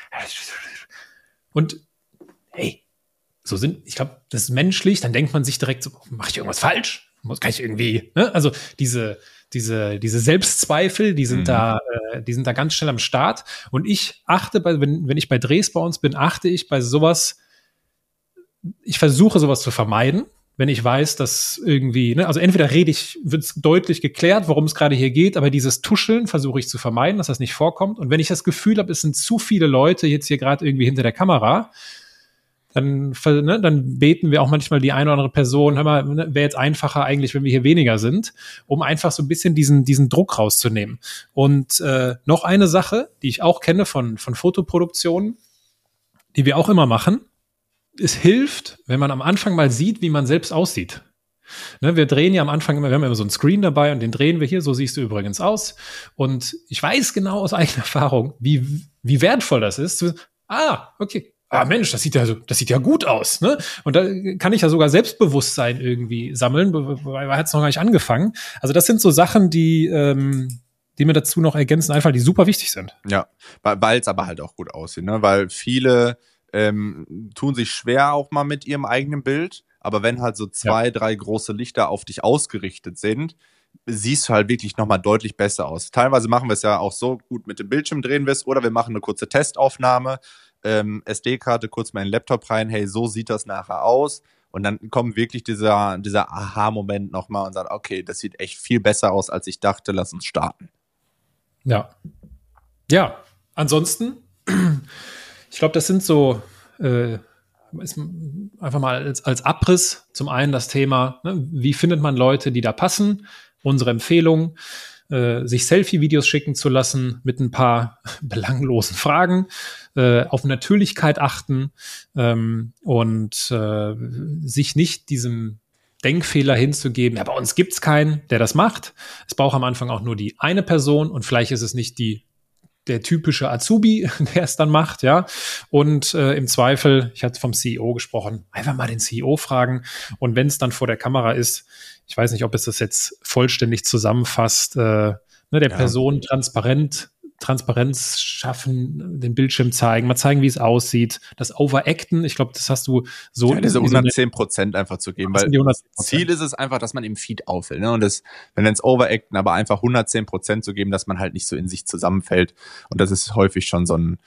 und hey, ich glaube, das ist menschlich. Dann denkt man sich direkt so, mache ich irgendwas falsch? Kann ich irgendwie, ne? Also diese Selbstzweifel, die sind da ganz schnell am Start. Und ich achte wenn ich bei Drehs bei uns bin, achte ich bei sowas, ich versuche sowas zu vermeiden. Wenn ich weiß, dass irgendwie, ne, also entweder wird es deutlich geklärt, worum es gerade hier geht, aber dieses Tuscheln versuche ich zu vermeiden, dass das nicht vorkommt. Und wenn ich das Gefühl habe, es sind zu viele Leute jetzt hier gerade irgendwie hinter der Kamera, dann beten wir auch manchmal die eine oder andere Person, hör mal, wäre jetzt einfacher eigentlich, wenn wir hier weniger sind, um einfach so ein bisschen diesen Druck rauszunehmen. Und noch eine Sache, die ich auch kenne von Fotoproduktionen, die wir auch immer machen: Es hilft, wenn man am Anfang mal sieht, wie man selbst aussieht. Ne, wir drehen ja am Anfang immer, wir haben immer so einen Screen dabei und den drehen wir hier, so siehst du übrigens aus. Und ich weiß genau aus eigener Erfahrung, wie wertvoll das ist. Okay. Mensch, das sieht ja gut aus, ne? Und da kann ich ja sogar Selbstbewusstsein irgendwie sammeln, weil hat es noch gar nicht angefangen. Also das sind so Sachen, die mir dazu noch ergänzen, einfach die super wichtig sind. Ja, weil es aber halt auch gut aussieht, ne? Weil viele tun sich schwer auch mal mit ihrem eigenen Bild, aber wenn halt so 2, 3 große Lichter auf dich ausgerichtet sind, siehst du halt wirklich nochmal deutlich besser aus. Teilweise machen wir es ja auch so, gut mit dem Bildschirm drehen wir es, oder wir machen eine kurze Testaufnahme, SD-Karte kurz mal in den Laptop rein, hey, so sieht das nachher aus. Und dann kommt wirklich dieser Aha-Moment nochmal und sagt, okay, das sieht echt viel besser aus, als ich dachte, lass uns starten. Ja. Ja, ansonsten ich glaube, das sind so einfach mal als Abriss zum einen das Thema, ne, wie findet man Leute, die da passen? Unsere Empfehlung, sich Selfie-Videos schicken zu lassen mit ein paar belanglosen Fragen, auf Natürlichkeit achten und sich nicht diesem Denkfehler hinzugeben, ja, bei uns gibt's keinen, der das macht. Es braucht am Anfang auch nur die eine Person und vielleicht ist es nicht der typische Azubi, der es dann macht, ja. Und im Zweifel, ich hatte vom CEO gesprochen, einfach mal den CEO fragen. Und wenn es dann vor der Kamera ist, ich weiß nicht, ob es das jetzt vollständig zusammenfasst, der Person transparent Transparenz schaffen, den Bildschirm zeigen, mal zeigen, wie es aussieht. Das Overacten, ich glaube, das hast du so. Ja, diese 110% einfach zu geben, weil das Ziel ist es einfach, dass man im Feed auffällt. Ne? Und das, wenn ins Overacten, aber einfach 110% zu geben, dass man halt nicht so in sich zusammenfällt. Und das ist häufig schon so ein,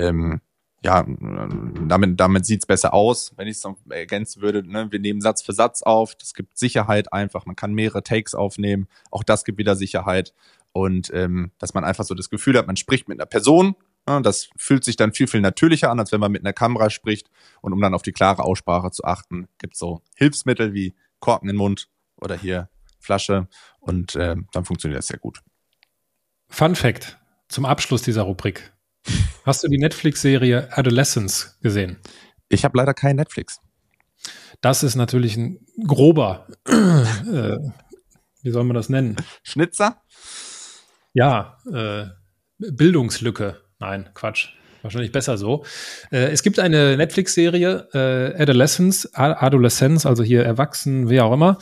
damit sieht's besser aus, wenn ich es noch ergänzen würde. Ne? Wir nehmen Satz für Satz auf, das gibt Sicherheit einfach, man kann mehrere Takes aufnehmen, auch das gibt wieder Sicherheit. Und dass man einfach so das Gefühl hat, man spricht mit einer Person. Ja, das fühlt sich dann viel, viel natürlicher an, als wenn man mit einer Kamera spricht. Und um dann auf die klare Aussprache zu achten, gibt es so Hilfsmittel wie Korken in den Mund oder hier Flasche. Und dann funktioniert das sehr gut. Fun Fact zum Abschluss dieser Rubrik. Hast du die Netflix-Serie Adolescence gesehen? Ich habe leider kein Netflix. Das ist natürlich ein grober, wie soll man das nennen? Schnitzer? Ja, Bildungslücke. Nein, Quatsch. Wahrscheinlich besser so. Es gibt eine Netflix-Serie, Adolescence, also hier Erwachsen, wie auch immer.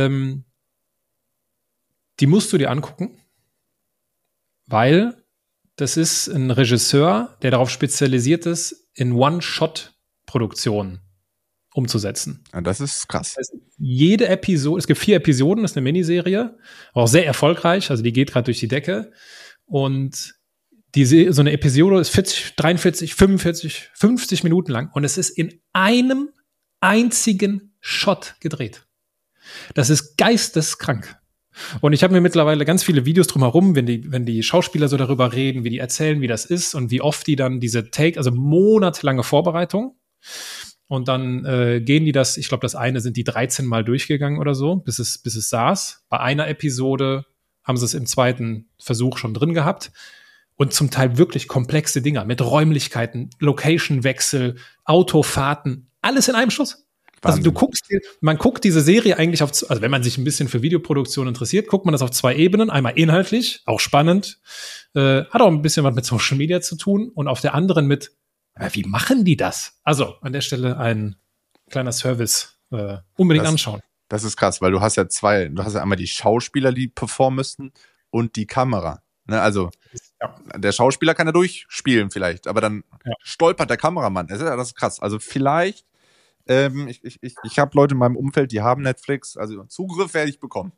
Die musst du dir angucken, weil das ist ein Regisseur, der darauf spezialisiert ist, in One-Shot-Produktionen umzusetzen. Ja, das ist krass. Das heißt, jede Episode, es gibt 4 Episoden, das ist eine Miniserie, auch sehr erfolgreich, also die geht gerade durch die Decke. Und so eine Episode ist 40, 43, 45, 50 Minuten lang und es ist in einem einzigen Shot gedreht. Das ist geisteskrank. Und ich habe mir mittlerweile ganz viele Videos drumherum, wenn die Schauspieler so darüber reden, wie die erzählen, wie das ist und wie oft die dann diese also monatelange Vorbereitung. Und dann gehen die das, ich glaube, das eine sind die 13 Mal durchgegangen oder so, bis es saß. Bei einer Episode haben sie es im zweiten Versuch schon drin gehabt. Und zum Teil wirklich komplexe Dinger mit Räumlichkeiten, Location-Wechsel, Autofahrten, alles in einem Schuss. Wahnsinn. Also man guckt diese Serie eigentlich also wenn man sich ein bisschen für Videoproduktion interessiert, guckt man das auf 2 Ebenen. Einmal inhaltlich, auch spannend, hat auch ein bisschen was mit Social Media zu tun und auf der anderen mit, wie machen die das? Also an der Stelle ein kleiner Service, unbedingt anschauen. Das ist krass, weil du hast ja einmal die Schauspieler, die performen müssten und die Kamera. Ne, also der Schauspieler kann ja durchspielen vielleicht, aber dann stolpert der Kameramann. Das ist krass. Also vielleicht, ich habe Leute in meinem Umfeld, die haben Netflix, also Zugriff werde ich bekommen.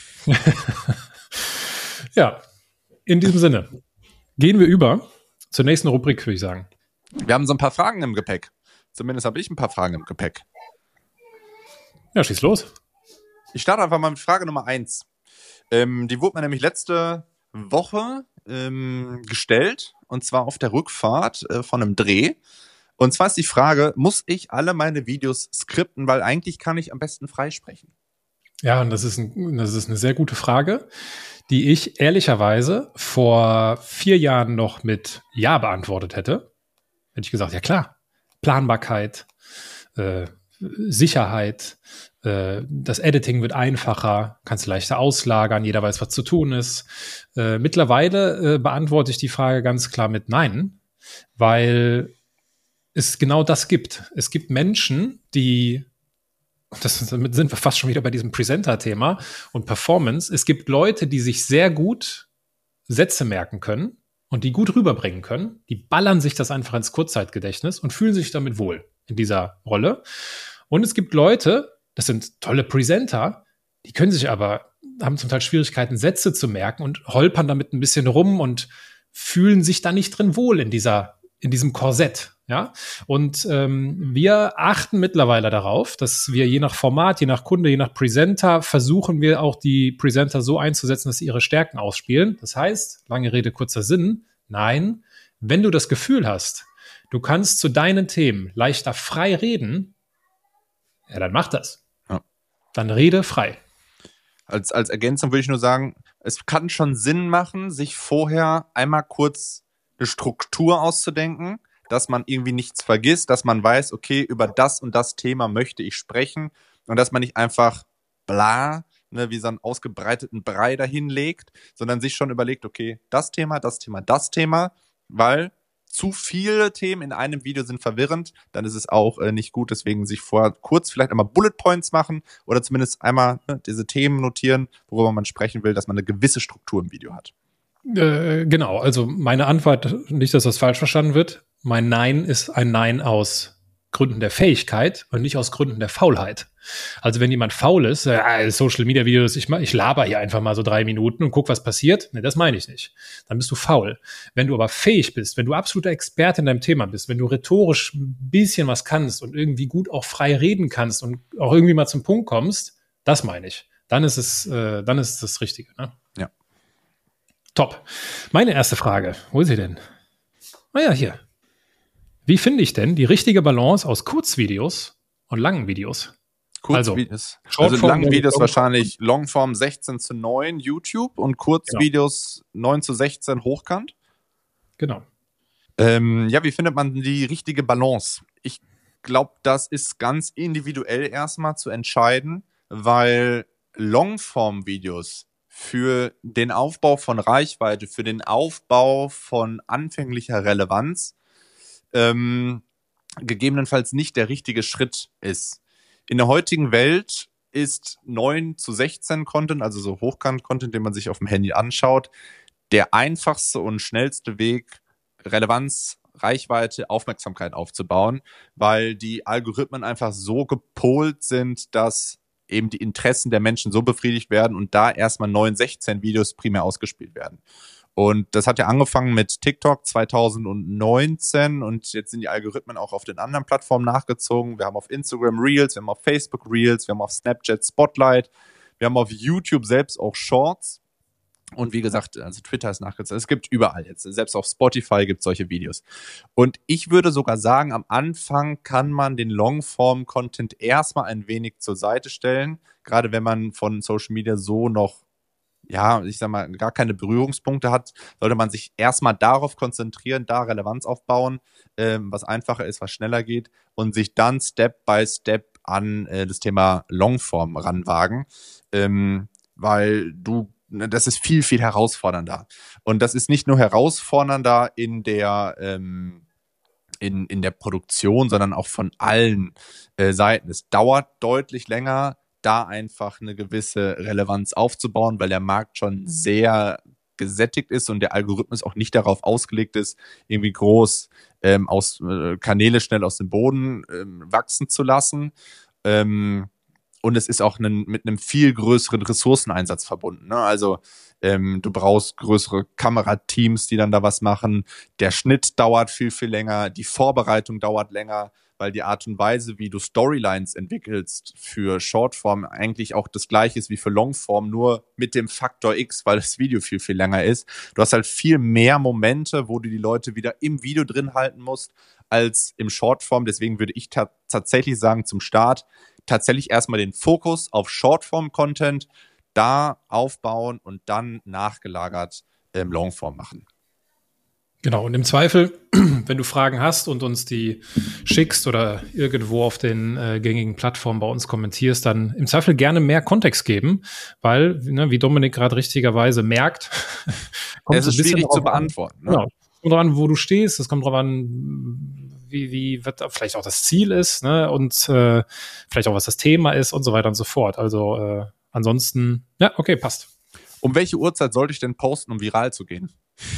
Ja, in diesem Sinne gehen wir über zur nächsten Rubrik, würde ich sagen. Wir haben so ein paar Fragen im Gepäck. Zumindest habe ich ein paar Fragen im Gepäck. Ja, schieß los. Ich starte einfach mal mit Frage Nummer 1. Die wurde mir nämlich letzte Woche gestellt, und zwar auf der Rückfahrt von einem Dreh. Und zwar ist die Frage, muss ich alle meine Videos skripten, weil eigentlich kann ich am besten freisprechen? Ja, und das ist eine sehr gute Frage, die ich ehrlicherweise vor 4 Jahren noch mit Ja beantwortet hätte. Hätte ich gesagt, ja klar, Planbarkeit, Sicherheit, das Editing wird einfacher, kannst leichter auslagern, jeder weiß, was zu tun ist. Mittlerweile beantworte ich die Frage ganz klar mit Nein, weil es genau das gibt. Es gibt Menschen, damit sind wir fast schon wieder bei diesem Presenter-Thema und Performance. Es gibt Leute, die sich sehr gut Sätze merken können und die gut rüberbringen können. Die ballern sich das einfach ins Kurzzeitgedächtnis und fühlen sich damit wohl in dieser Rolle. Und es gibt Leute, das sind tolle Presenter, die haben zum Teil Schwierigkeiten, Sätze zu merken und holpern damit ein bisschen rum und fühlen sich da nicht drin wohl in diesem Korsett. Ja? Und wir achten mittlerweile darauf, dass wir je nach Format, je nach Kunde, je nach Presenter versuchen wir auch die Presenter so einzusetzen, dass sie ihre Stärken ausspielen. Das heißt, lange Rede, kurzer Sinn, nein, wenn du das Gefühl hast, du kannst zu deinen Themen leichter frei reden, ja, dann mach das. Ja. Dann rede frei. Als Ergänzung würde ich nur sagen, es kann schon Sinn machen, sich vorher einmal kurz eine Struktur auszudenken, dass man irgendwie nichts vergisst, dass man weiß, okay, über das und das Thema möchte ich sprechen und dass man nicht einfach wie so einen ausgebreiteten Brei dahinlegt, sondern sich schon überlegt, okay, das Thema, weil zu viele Themen in einem Video sind verwirrend, dann ist es auch nicht gut, deswegen sich vorher kurz vielleicht einmal Bullet Points machen oder zumindest einmal diese Themen notieren, worüber man sprechen will, dass man eine gewisse Struktur im Video hat. Genau, also meine Antwort, nicht, dass das falsch verstanden wird, mein Nein ist ein Nein aus Gründen der Fähigkeit und nicht aus Gründen der Faulheit. Also wenn jemand faul ist, Social Media Videos, ich laber hier einfach mal so 3 Minuten und guck, was passiert. Nee, das meine ich nicht. Dann bist du faul. Wenn du aber fähig bist, wenn du absoluter Experte in deinem Thema bist, wenn du rhetorisch ein bisschen was kannst und irgendwie gut auch frei reden kannst und auch irgendwie mal zum Punkt kommst, das meine ich. Dann ist es das Richtige, ne? Ja. Top. Meine erste Frage, wo ist sie denn? Ja, hier. Wie finde ich denn die richtige Balance aus Kurzvideos und langen Videos? Kurzvideos. Also lange Videos wahrscheinlich Longform 16:9 YouTube und Kurzvideos 9:16 hochkant. Genau. Wie findet man die richtige Balance? Ich glaube, das ist ganz individuell erstmal zu entscheiden, weil Longform-Videos für den Aufbau von Reichweite, für den Aufbau von anfänglicher Relevanz gegebenenfalls nicht der richtige Schritt ist. In der heutigen Welt ist 9:16 Content, also so Hochkant-Content, den man sich auf dem Handy anschaut, der einfachste und schnellste Weg, Relevanz, Reichweite, Aufmerksamkeit aufzubauen, weil die Algorithmen einfach so gepolt sind, dass eben die Interessen der Menschen so befriedigt werden und da erstmal 9:16 Videos primär ausgespielt werden. Und das hat ja angefangen mit TikTok 2019 und jetzt sind die Algorithmen auch auf den anderen Plattformen nachgezogen. Wir haben auf Instagram Reels, wir haben auf Facebook Reels, wir haben auf Snapchat Spotlight, wir haben auf YouTube selbst auch Shorts. Und wie gesagt, also Twitter ist nachgezogen. Es gibt überall jetzt, selbst auf Spotify gibt es solche Videos. Und ich würde sogar sagen, am Anfang kann man den Longform-Content erstmal ein wenig zur Seite stellen, gerade wenn man von Social Media so noch, ja, ich sag mal, gar keine Berührungspunkte hat, sollte man sich erstmal darauf konzentrieren, da Relevanz aufbauen, was einfacher ist, was schneller geht und sich dann Step by Step an das Thema Longform ranwagen, weil das ist viel, viel herausfordernder. Und das ist nicht nur herausfordernder in der in der Produktion, sondern auch von allen Seiten. Es dauert deutlich länger, da einfach eine gewisse Relevanz aufzubauen, weil der Markt schon sehr gesättigt ist und der Algorithmus auch nicht darauf ausgelegt ist, irgendwie groß Kanäle schnell aus dem Boden wachsen zu lassen. Und es ist auch mit einem viel größeren Ressourceneinsatz verbunden. Ne? Also du brauchst größere Kamerateams, die dann da was machen. Der Schnitt dauert viel, viel länger. Die Vorbereitung dauert länger, weil die Art und Weise, wie du Storylines entwickelst für Shortform eigentlich auch das gleiche ist wie für Longform, nur mit dem Faktor X, weil das Video viel, viel länger ist. Du hast halt viel mehr Momente, wo du die Leute wieder im Video drin halten musst, als im Shortform. Deswegen würde ich tatsächlich sagen, zum Start tatsächlich erstmal den Fokus auf Shortform-Content da aufbauen und dann nachgelagert Longform machen. Genau, und im Zweifel, wenn du Fragen hast und uns die schickst oder irgendwo auf den gängigen Plattformen bei uns kommentierst, dann im Zweifel gerne mehr Kontext geben, weil, ne, wie Dominik gerade richtigerweise merkt, kommt es ist so ein schwierig zu beantworten. Ne? Genau, es kommt darauf an, wo du stehst, es kommt darauf an, wie vielleicht auch das Ziel ist, ne, und vielleicht auch, was das Thema ist und so weiter und so fort. Also ansonsten, ja, okay, passt. Um welche Uhrzeit sollte ich denn posten, um viral zu gehen?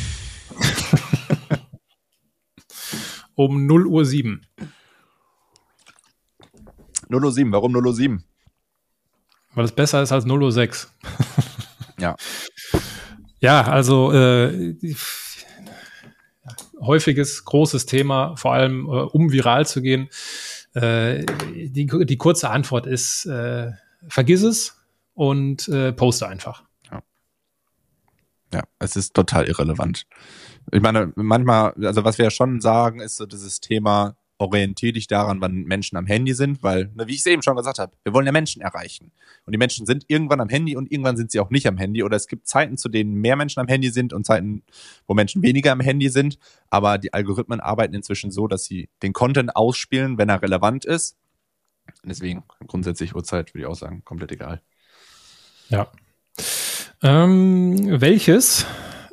Um 0:07 Uhr. 0:07 Uhr, warum 0:07 Uhr? Weil es besser ist als 0:06 Uhr. Ja. Ja, also häufiges, großes Thema, vor allem um viral zu gehen. Die kurze Antwort ist, vergiss es und poste einfach. Ja, es ist total irrelevant. Ich meine, manchmal, also was wir ja schon sagen, ist so dieses Thema, orientiere dich daran, wann Menschen am Handy sind, weil, wie ich es eben schon gesagt habe, wir wollen ja Menschen erreichen. Und die Menschen sind irgendwann am Handy und irgendwann sind sie auch nicht am Handy. Oder es gibt Zeiten, zu denen mehr Menschen am Handy sind und Zeiten, wo Menschen weniger am Handy sind. Aber die Algorithmen arbeiten inzwischen so, dass sie den Content ausspielen, wenn er relevant ist. Und deswegen grundsätzlich Uhrzeit, würde ich auch sagen, komplett egal. Ja. Welches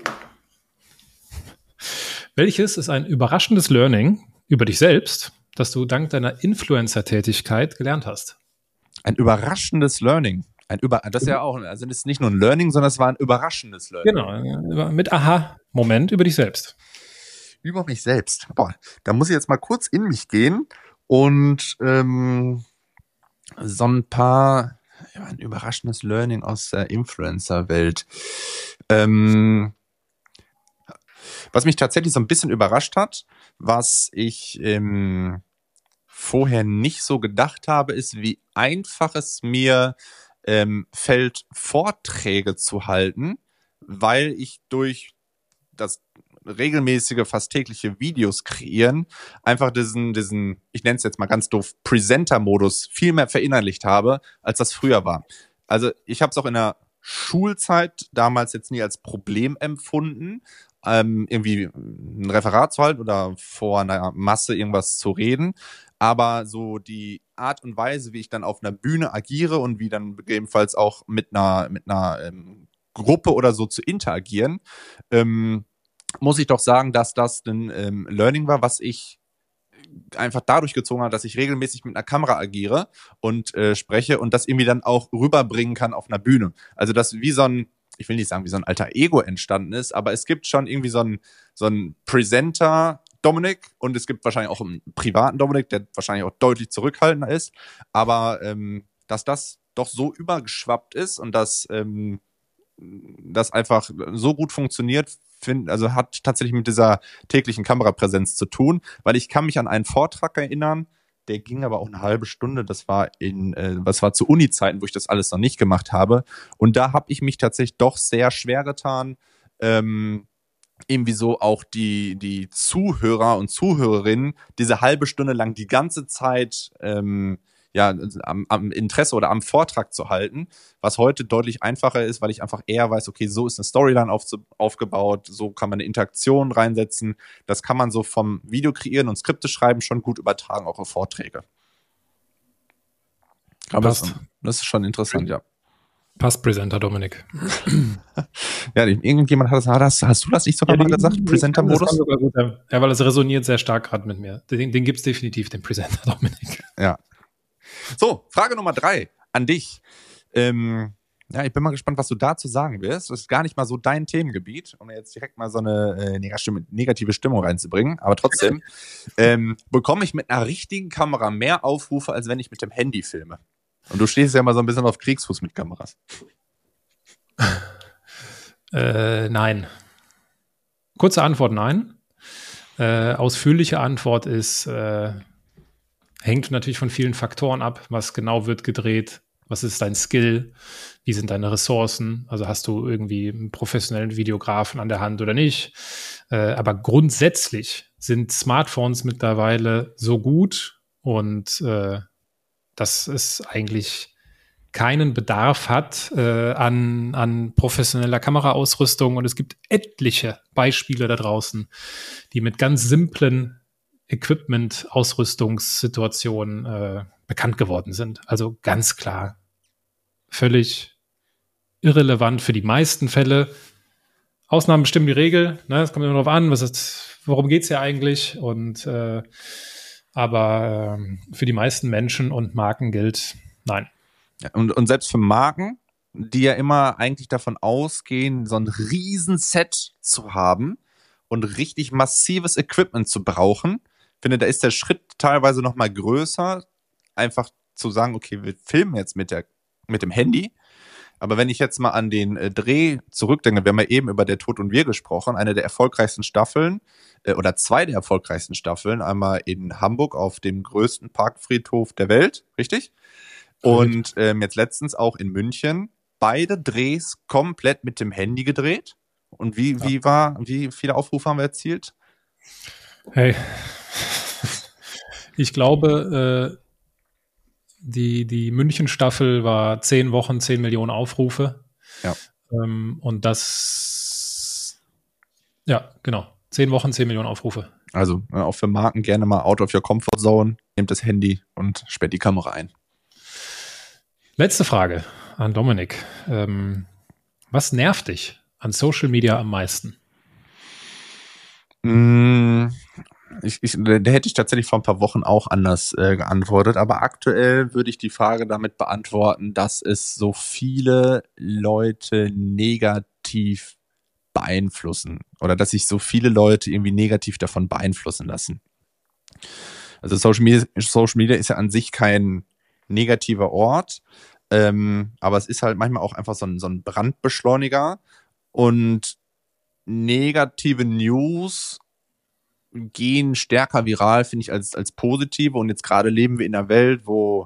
ist ein überraschendes Learning über dich selbst, das du dank deiner Influencer-Tätigkeit gelernt hast? Ein überraschendes Learning. Das ist ja auch, also das ist nicht nur ein Learning, sondern es war ein überraschendes Learning. Genau, mit Aha-Moment über dich selbst. Über mich selbst. Boah, da muss ich jetzt mal kurz in mich gehen und so ein paar, ja, ein überraschendes Learning aus der Influencer-Welt. Was mich tatsächlich so ein bisschen überrascht hat, was ich vorher nicht so gedacht habe, ist, wie einfach es mir fällt, Vorträge zu halten, weil ich durch das regelmäßige, fast tägliche Videos kreieren, einfach diesen, ich nenne es jetzt mal ganz doof, Presenter-Modus viel mehr verinnerlicht habe, als das früher war. Also ich habe es auch in der Schulzeit damals jetzt nie als Problem empfunden, irgendwie ein Referat zu halten oder vor einer Masse irgendwas zu reden. Aber so die Art und Weise, wie ich dann auf einer Bühne agiere und wie dann gegebenenfalls auch mit einer Gruppe oder so zu interagieren, muss ich doch sagen, dass das ein Learning war, was ich einfach dadurch gezogen habe, dass ich regelmäßig mit einer Kamera agiere und spreche und das irgendwie dann auch rüberbringen kann auf einer Bühne. Also das wie so ein, ich will nicht sagen, wie so ein alter Ego entstanden ist, aber es gibt schon irgendwie so ein Presenter Dominik und es gibt wahrscheinlich auch einen privaten Dominik, der wahrscheinlich auch deutlich zurückhaltender ist, aber dass das doch so übergeschwappt ist und dass das einfach so gut funktioniert, also hat tatsächlich mit dieser täglichen Kamerapräsenz zu tun, weil ich kann mich an einen Vortrag erinnern, der ging aber auch eine halbe Stunde, das war zu Uni-Zeiten, wo ich das alles noch nicht gemacht habe und da habe ich mich tatsächlich doch sehr schwer getan, irgendwie so auch die Zuhörer und Zuhörerinnen diese halbe Stunde lang die ganze Zeit am Interesse oder am Vortrag zu halten, was heute deutlich einfacher ist, weil ich einfach eher weiß, okay, so ist eine Storyline aufgebaut, so kann man eine Interaktion reinsetzen, das kann man so vom Video kreieren und Skripte schreiben schon gut übertragen, auch auf Vorträge. Aber das ist schon interessant, ja. Passt, Presenter, Dominik. Ja, irgendjemand hast du das nicht sogar mal gesagt? Presenter-Modus? Ja, weil es resoniert sehr stark gerade mit mir. Den gibt es definitiv, den Presenter, Dominik. Ja. So, Frage Nummer 3 an dich. Ja, ich bin mal gespannt, was du dazu sagen wirst. Das ist gar nicht mal so dein Themengebiet, um jetzt direkt mal so eine negative Stimmung reinzubringen. Aber trotzdem, bekomme ich mit einer richtigen Kamera mehr Aufrufe, als wenn ich mit dem Handy filme. Und du stehst ja mal so ein bisschen auf Kriegsfuß mit Kameras. Nein. Kurze Antwort, nein. Ausführliche Antwort ist, hängt natürlich von vielen Faktoren ab. Was genau wird gedreht? Was ist dein Skill? Wie sind deine Ressourcen? Also hast du irgendwie einen professionellen Videografen an der Hand oder nicht? Aber grundsätzlich sind Smartphones mittlerweile so gut und dass es eigentlich keinen Bedarf hat an professioneller Kameraausrüstung. Und es gibt etliche Beispiele da draußen, die mit ganz simplen Equipment, Ausrüstungssituationen bekannt geworden sind. Also ganz klar, völlig irrelevant für die meisten Fälle. Ausnahmen bestimmen die Regel. Ne? Es kommt immer darauf an, worum geht es ja eigentlich. Und aber für die meisten Menschen und Marken gilt, nein. Ja, und selbst für Marken, die ja immer eigentlich davon ausgehen, so ein Riesenset zu haben und richtig massives Equipment zu brauchen, finde, da ist der Schritt teilweise noch mal größer, einfach zu sagen, okay, wir filmen jetzt mit dem Handy. Aber wenn ich jetzt mal an den Dreh zurückdenke, wir haben ja eben über Der Tod und wir gesprochen, eine der erfolgreichsten Staffeln oder zwei der erfolgreichsten Staffeln, einmal in Hamburg auf dem größten Parkfriedhof der Welt, richtig? Und jetzt letztens auch in München, beide Drehs komplett mit dem Handy gedreht. Und wie viele Aufrufe haben wir erzielt? Hey, ich glaube, die München-Staffel war 10 Wochen, 10 Millionen Aufrufe. Ja. Und das, ja, genau, 10 Wochen, 10 Millionen Aufrufe. Also auch für Marken gerne mal out of your comfort zone, nehmt das Handy und sperrt die Kamera ein. Letzte Frage an Dominik. Was nervt dich an Social Media am meisten? Da hätte ich tatsächlich vor ein paar Wochen auch anders geantwortet, aber aktuell würde ich die Frage damit beantworten, dass es so viele Leute negativ beeinflussen oder dass sich so viele Leute irgendwie negativ davon beeinflussen lassen. Also Social Media ist ja an sich kein negativer Ort, aber es ist halt manchmal auch einfach so ein Brandbeschleuniger und negative News gehen stärker viral, finde ich, als positive. Und jetzt gerade leben wir in einer Welt, wo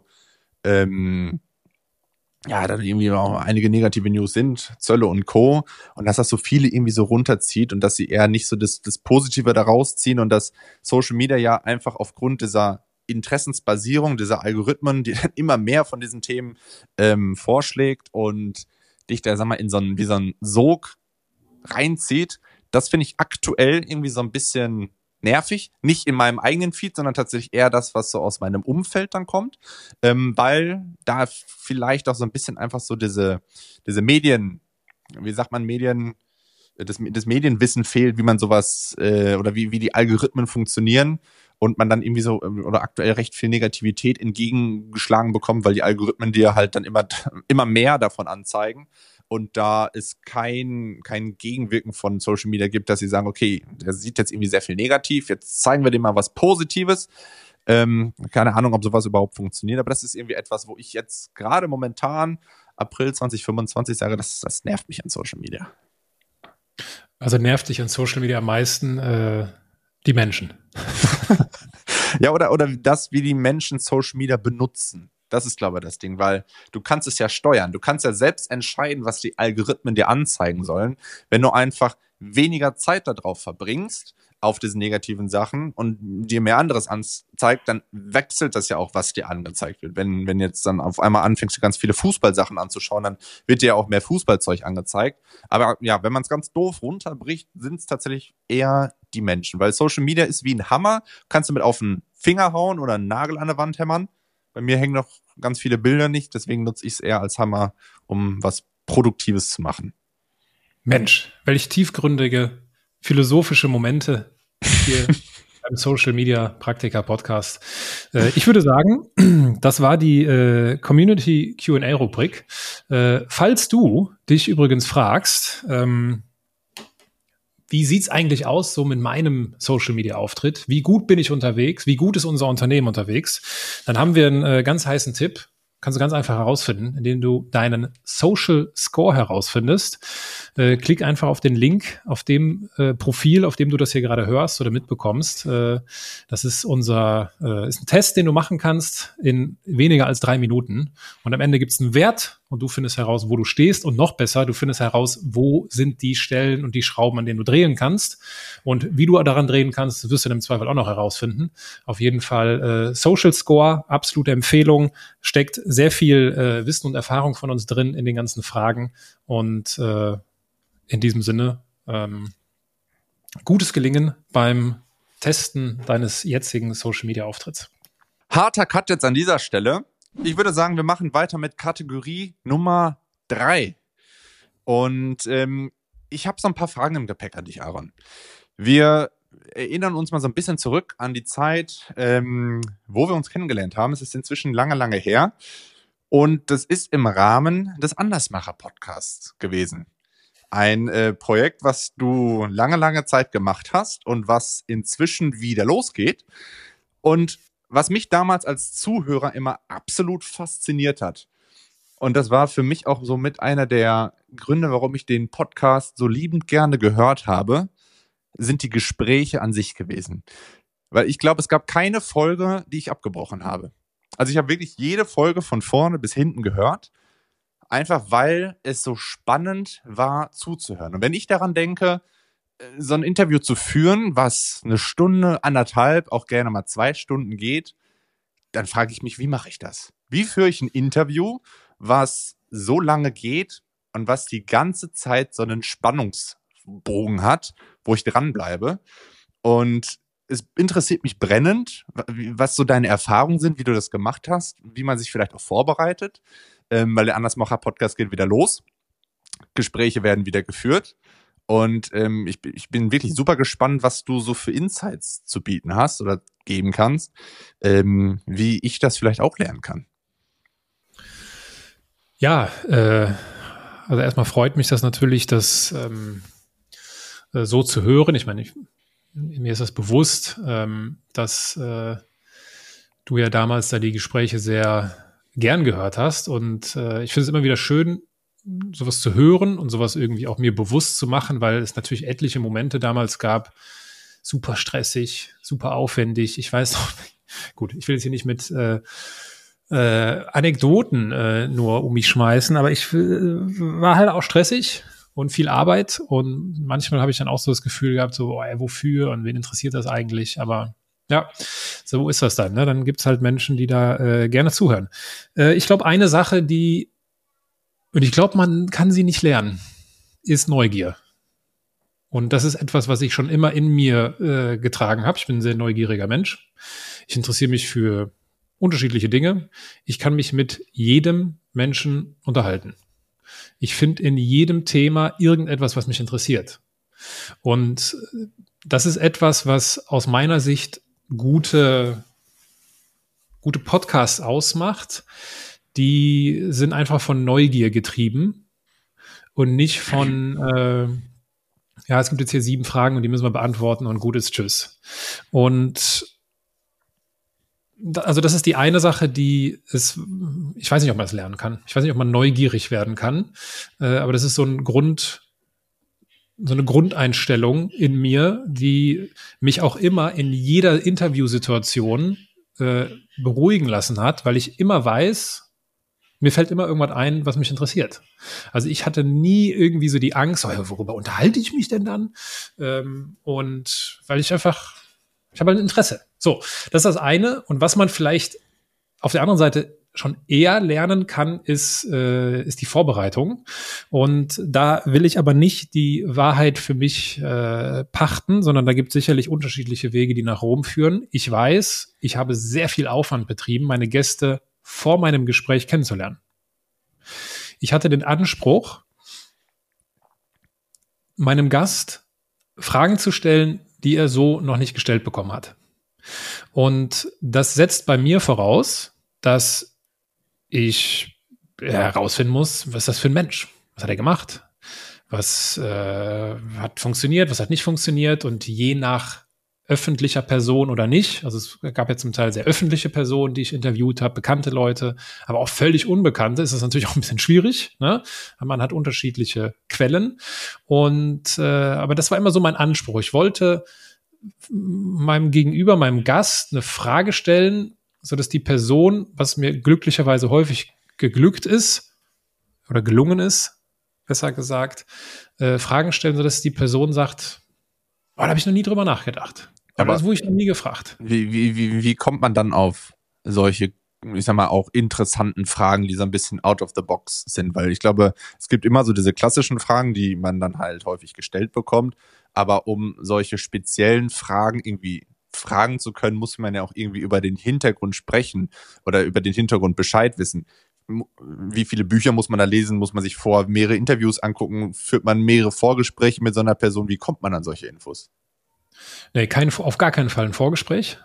dann irgendwie auch einige negative News sind, Zölle und Co. Und dass das so viele irgendwie so runterzieht und dass sie eher nicht so das Positive da rausziehen und dass Social Media ja einfach aufgrund dieser Interessensbasierung, dieser Algorithmen, die dann immer mehr von diesen Themen vorschlägt und dich da, sag mal, in wie so einen Sog reinzieht. Das finde ich aktuell irgendwie so ein bisschen nervig. Nicht in meinem eigenen Feed, sondern tatsächlich eher das, was so aus meinem Umfeld dann kommt. Weil da vielleicht auch so ein bisschen einfach so diese Medien, wie sagt man, das Medienwissen fehlt, wie man sowas oder wie die Algorithmen funktionieren und man dann irgendwie so oder aktuell recht viel Negativität entgegengeschlagen bekommt, weil die Algorithmen dir halt dann immer mehr davon anzeigen. Und da es kein Gegenwirken von Social Media gibt, dass sie sagen, okay, der sieht jetzt irgendwie sehr viel negativ, jetzt zeigen wir dem mal was Positives. Keine Ahnung, ob sowas überhaupt funktioniert, aber das ist irgendwie etwas, wo ich jetzt gerade momentan, April 2025, sage, das nervt mich an Social Media. Also nervt dich an Social Media am meisten die Menschen. Ja, oder das, wie die Menschen Social Media benutzen. Das ist, glaube ich, das Ding, weil du kannst es ja steuern. Du kannst ja selbst entscheiden, was die Algorithmen dir anzeigen sollen. Wenn du einfach weniger Zeit darauf verbringst, auf diese negativen Sachen und dir mehr anderes anzeigt, dann wechselt das ja auch, was dir angezeigt wird. Wenn jetzt dann auf einmal anfängst, du ganz viele Fußballsachen anzuschauen, dann wird dir ja auch mehr Fußballzeug angezeigt. Aber ja, wenn man es ganz doof runterbricht, sind es tatsächlich eher die Menschen. Weil Social Media ist wie ein Hammer, kannst du mit auf den Finger hauen oder einen Nagel an der Wand hämmern. Bei mir hängen noch ganz viele Bilder nicht, deswegen nutze ich es eher als Hammer, um was Produktives zu machen. Mensch, welch tiefgründige, philosophische Momente hier beim Social Media Praktika Podcast. Ich würde sagen, das war die Community Q&A Rubrik. Falls du dich übrigens fragst, wie sieht's eigentlich aus so mit meinem Social-Media-Auftritt? Wie gut bin ich unterwegs? Wie gut ist unser Unternehmen unterwegs? Dann haben wir einen ganz heißen Tipp. Kannst du ganz einfach herausfinden, indem du deinen Social Score herausfindest. Klick einfach auf den Link auf dem Profil, auf dem du das hier gerade hörst oder mitbekommst. Das ist ist ein Test, den du machen kannst in weniger als 3 Minuten. Und am Ende gibt es einen Wert und du findest heraus, wo du stehst. Und noch besser, du findest heraus, wo sind die Stellen und die Schrauben, an denen du drehen kannst. Und wie du daran drehen kannst, wirst du im Zweifel auch noch herausfinden. Auf jeden Fall Social Score, absolute Empfehlung. Steckt sehr viel Wissen und Erfahrung von uns drin in den ganzen Fragen. Und in diesem Sinne, gutes Gelingen beim Testen deines jetzigen Social-Media-Auftritts. Harter Cut jetzt an dieser Stelle. Ich würde sagen, wir machen weiter mit Kategorie Nummer 3. Und ich habe so ein paar Fragen im Gepäck an dich, Aaron. Wir erinnern uns mal so ein bisschen zurück an die Zeit, wo wir uns kennengelernt haben. Es ist inzwischen lange, lange her. Und das ist im Rahmen des Andersmacher-Podcasts gewesen. Ein Projekt, was du lange, lange Zeit gemacht hast und was inzwischen wieder losgeht. Und was mich damals als Zuhörer immer absolut fasziniert hat. Und das war für mich auch so mit einer der Gründe, warum ich den Podcast so liebend gerne gehört habe, sind die Gespräche an sich gewesen. Weil ich glaube, es gab keine Folge, die ich abgebrochen habe. Also ich habe wirklich jede Folge von vorne bis hinten gehört. Einfach weil es so spannend war zuzuhören. Und wenn ich daran denke, so ein Interview zu führen, was 1 Stunde, 1,5, auch gerne mal 2 Stunden geht, dann frage ich mich, wie mache ich das? Wie führe ich ein Interview, was so lange geht und was die ganze Zeit so einen Spannungsbogen hat, wo ich dranbleibe? Und es interessiert mich brennend, was so deine Erfahrungen sind, wie du das gemacht hast, wie man sich vielleicht auch vorbereitet. Weil der Andersmacher-Podcast geht wieder los. Gespräche werden wieder geführt. Und ich bin wirklich super gespannt, was du so für Insights zu bieten hast oder geben kannst, wie ich das vielleicht auch lernen kann. Ja, also erstmal freut mich das natürlich, das so zu hören. Ich meine, mir ist das bewusst, dass du ja damals da die Gespräche sehr gern gehört hast. Und ich finde es immer wieder schön, sowas zu hören und sowas irgendwie auch mir bewusst zu machen, weil es natürlich etliche Momente damals gab, super stressig, super aufwendig. Ich weiß noch, gut, ich will jetzt hier nicht mit Anekdoten nur um mich schmeißen, aber ich war halt auch stressig und viel Arbeit und manchmal habe ich dann auch so das Gefühl gehabt, so, oh, ey, wofür und wen interessiert das eigentlich? Aber ja, so ist das dann. Ne? Dann gibt's halt Menschen, die da gerne zuhören. Ich glaube, eine Sache, und ich glaube, man kann sie nicht lernen, ist Neugier. Und das ist etwas, was ich schon immer in mir getragen habe. Ich bin ein sehr neugieriger Mensch. Ich interessiere mich für unterschiedliche Dinge. Ich kann mich mit jedem Menschen unterhalten. Ich finde in jedem Thema irgendetwas, was mich interessiert. Und das ist etwas, was aus meiner Sicht gute Podcasts ausmacht. Die sind einfach von Neugier getrieben und nicht von ja, es gibt jetzt hier 7 Fragen und die müssen wir beantworten und gut ist, tschüss. Und also das ist die eine Sache, ich weiß nicht, ob man das lernen kann. Ich weiß nicht, ob man neugierig werden kann. Aber das ist so eine Grundeinstellung in mir, die mich auch immer in jeder Interviewsituation beruhigen lassen hat, weil ich immer weiß, mir fällt immer irgendwas ein, was mich interessiert. Also ich hatte nie irgendwie so die Angst, oh, worüber unterhalte ich mich denn dann? Und weil ich habe halt ein Interesse. So, das ist das eine. Und was man vielleicht auf der anderen Seite schon eher lernen kann, ist die Vorbereitung. Und da will ich aber nicht die Wahrheit für mich pachten, sondern da gibt es sicherlich unterschiedliche Wege, die nach Rom führen. Ich weiß, ich habe sehr viel Aufwand betrieben, meine Gäste vor meinem Gespräch kennenzulernen. Ich hatte den Anspruch, meinem Gast Fragen zu stellen, die er so noch nicht gestellt bekommen hat. Und das setzt bei mir voraus, dass ich herausfinden muss, was ist das für ein Mensch? Was hat er gemacht? Was hat funktioniert, was hat nicht funktioniert? Und je nach öffentlicher Person oder nicht, also es gab ja zum Teil sehr öffentliche Personen, die ich interviewt habe, bekannte Leute, aber auch völlig Unbekannte, ist das natürlich auch ein bisschen schwierig, ne? Man hat unterschiedliche Quellen und aber das war immer so mein Anspruch. Ich wollte meinem Gegenüber, meinem Gast eine Frage stellen, sodass die Person, was mir glücklicherweise häufig geglückt ist oder gelungen ist, besser gesagt, Fragen stellen, sodass die Person sagt, oh, da habe ich noch nie drüber nachgedacht. Aber das wurde ich noch nie gefragt. Wie kommt man dann auf solche, ich sag mal, auch interessanten Fragen, die so ein bisschen out of the box sind? Weil ich glaube, es gibt immer so diese klassischen Fragen, die man dann halt häufig gestellt bekommt. Aber um solche speziellen Fragen irgendwie fragen zu können, muss man ja auch irgendwie über den Hintergrund sprechen oder über den Hintergrund Bescheid wissen. Wie viele Bücher muss man da lesen? Muss man sich vor mehrere Interviews angucken? Führt man mehrere Vorgespräche mit so einer Person? Wie kommt man an solche Infos? Nee, auf gar keinen Fall ein Vorgespräch,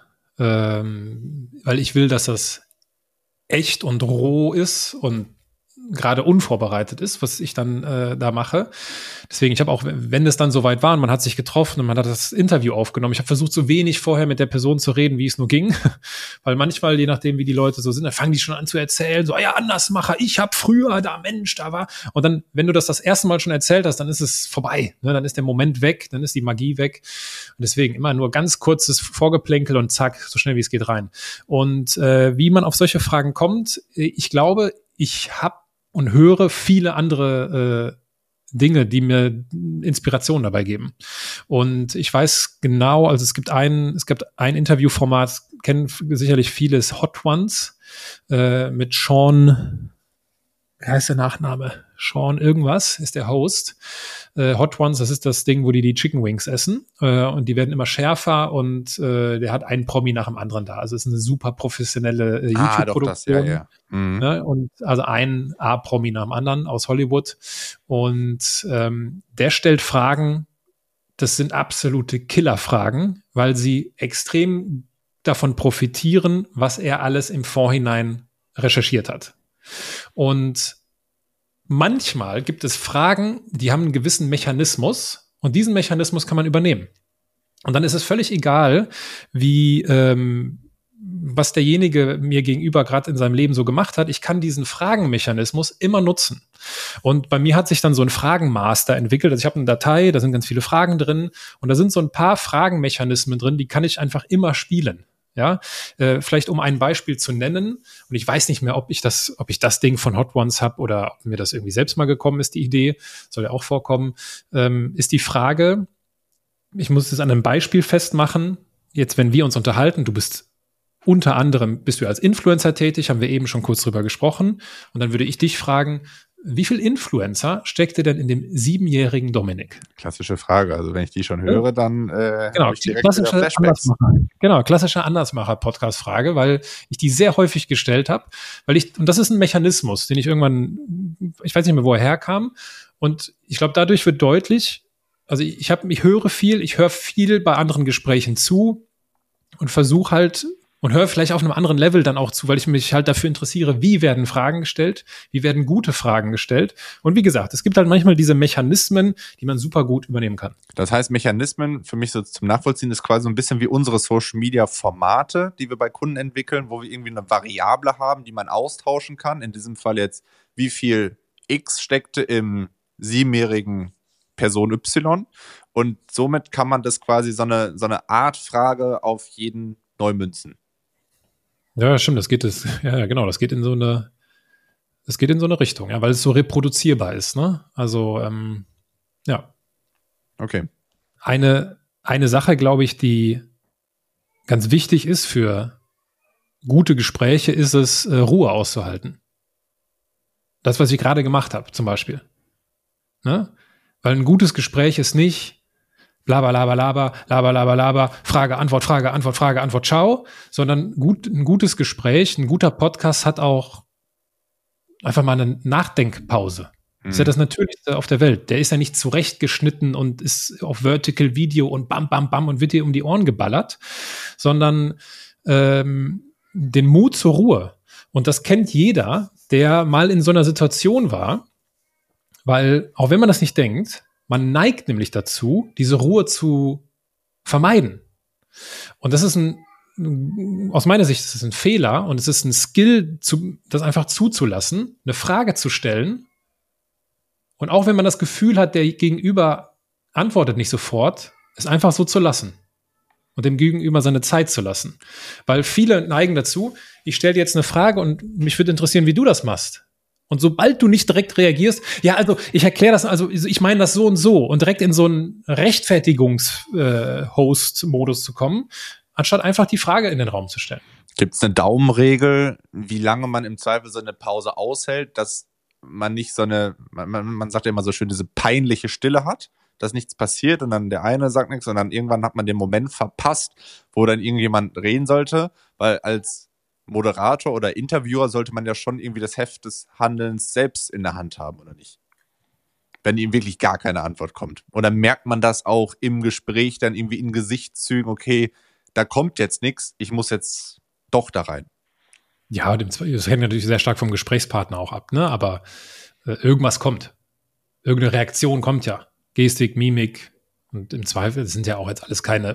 weil ich will, dass das echt und roh ist und gerade unvorbereitet ist, was ich dann da mache. Deswegen, ich habe auch, wenn es dann soweit war und man hat sich getroffen und man hat das Interview aufgenommen, ich habe versucht, so wenig vorher mit der Person zu reden, wie es nur ging, weil manchmal, je nachdem, wie die Leute so sind, dann fangen die schon an zu erzählen, so, ja, Andersmacher, ich habe früher, da Mensch, da war, und dann, wenn du das erste Mal schon erzählt hast, dann ist es vorbei, ne? Dann ist der Moment weg, dann ist die Magie weg und deswegen immer nur ganz kurzes Vorgeplänkel und zack, so schnell wie es geht rein. Und wie man auf solche Fragen kommt, ich glaube, ich habe und höre viele andere Dinge, die mir Inspiration dabei geben. Und ich weiß genau, also es gibt ein Interviewformat, kennen sicherlich viele, ist Hot Ones, mit Sean, wie heißt der Nachname? Sean irgendwas ist der Host. Hot Ones, das ist das Ding, wo die Chicken Wings essen. Und die werden immer schärfer und der hat einen Promi nach dem anderen da. Also es ist eine super professionelle YouTube-Produktion. Ja. Mhm. Ne? Und also ein A-Promi nach dem anderen aus Hollywood. Und der stellt Fragen, das sind absolute Killerfragen, weil sie extrem davon profitieren, was er alles im Vorhinein recherchiert hat. Und manchmal gibt es Fragen, die haben einen gewissen Mechanismus und diesen Mechanismus kann man übernehmen. Und dann ist es völlig egal, wie was derjenige mir gegenüber gerade in seinem Leben so gemacht hat. Ich kann diesen Fragenmechanismus immer nutzen. Und bei mir hat sich dann so ein Fragenmaster entwickelt. Also ich habe eine Datei, da sind ganz viele Fragen drin und da sind so ein paar Fragenmechanismen drin, die kann ich einfach immer spielen. Ja, vielleicht um ein Beispiel zu nennen, und ich weiß nicht mehr, ob ich das Ding von Hot Ones habe oder ob mir das irgendwie selbst mal gekommen ist, die Idee, soll ja auch vorkommen, ist die Frage, ich muss es an einem Beispiel festmachen, jetzt wenn wir uns unterhalten, unter anderem bist du als Influencer tätig, haben wir eben schon kurz drüber gesprochen, und dann würde ich dich fragen, wie viel Influencer steckte denn in dem 7-jährigen Dominik? Klassische Frage. Also wenn ich die schon höre, dann habe ich direkt wieder Flashbacks. Klassische Andersmacher-Podcast-Frage, weil ich die sehr häufig gestellt habe, und das ist ein Mechanismus, den ich irgendwann, ich weiß nicht mehr, wo er herkam, und ich glaube, dadurch wird deutlich, also ich höre viel bei anderen Gesprächen zu und versuche halt, und höre vielleicht auf einem anderen Level dann auch zu, weil ich mich halt dafür interessiere, wie werden Fragen gestellt, wie werden gute Fragen gestellt. Und wie gesagt, es gibt halt manchmal diese Mechanismen, die man super gut übernehmen kann. Das heißt, Mechanismen, für mich so zum Nachvollziehen, ist quasi so ein bisschen wie unsere Social-Media-Formate, die wir bei Kunden entwickeln, wo wir irgendwie eine Variable haben, die man austauschen kann. In diesem Fall jetzt, wie viel X steckte im 7-jährigen Person Y. Und somit kann man das quasi so eine Art Frage auf jeden neu münzen. Ja, stimmt, das geht in so eine Richtung, ja, weil es so reproduzierbar ist, ne? Also, ja. Okay. Eine Sache, glaube ich, die ganz wichtig ist für gute Gespräche, ist es, Ruhe auszuhalten. Das, was ich gerade gemacht habe, zum Beispiel. Ne? Weil ein gutes Gespräch ist nicht Laber, laber, laber, laber, laber, laber, Frage, Antwort, Frage, Antwort, Frage, Antwort, ciao, sondern ein gutes Gespräch, ein guter Podcast hat auch einfach mal eine Nachdenkpause. Das ist ja das Natürlichste auf der Welt. Der ist ja nicht zurechtgeschnitten und ist auf Vertical Video und bam, bam, bam und wird dir um die Ohren geballert, sondern den Mut zur Ruhe. Und das kennt jeder, der mal in so einer Situation war, weil, auch wenn man das nicht denkt, man neigt nämlich dazu, diese Ruhe zu vermeiden. Und das ist aus meiner Sicht ist es ein Fehler und es ist ein Skill, das einfach zuzulassen, eine Frage zu stellen. Und auch wenn man das Gefühl hat, der Gegenüber antwortet nicht sofort, es einfach so zu lassen und dem Gegenüber seine Zeit zu lassen. Weil viele neigen dazu, ich stelle dir jetzt eine Frage und mich würde interessieren, wie du das machst. Und sobald du nicht direkt reagierst, ja, also ich erkläre das, also ich meine das so und direkt in so einen Rechtfertigungs-Host-Modus zu kommen, anstatt einfach die Frage in den Raum zu stellen. Gibt es eine Daumenregel, wie lange man im Zweifel so eine Pause aushält, dass man nicht man sagt ja immer so schön, diese peinliche Stille hat, dass nichts passiert und dann der eine sagt nichts und dann irgendwann hat man den Moment verpasst, wo dann irgendjemand reden sollte, weil als Moderator oder Interviewer sollte man ja schon irgendwie das Heft des Handelns selbst in der Hand haben, oder nicht? Wenn ihm wirklich gar keine Antwort kommt. Oder merkt man das auch im Gespräch dann irgendwie in Gesichtszügen, okay, da kommt jetzt nichts, ich muss jetzt doch da rein. Ja, das hängt natürlich sehr stark vom Gesprächspartner auch ab, ne? Aber irgendwas kommt. Irgendeine Reaktion kommt ja. Gestik, Mimik und im Zweifel, das sind ja auch jetzt alles keine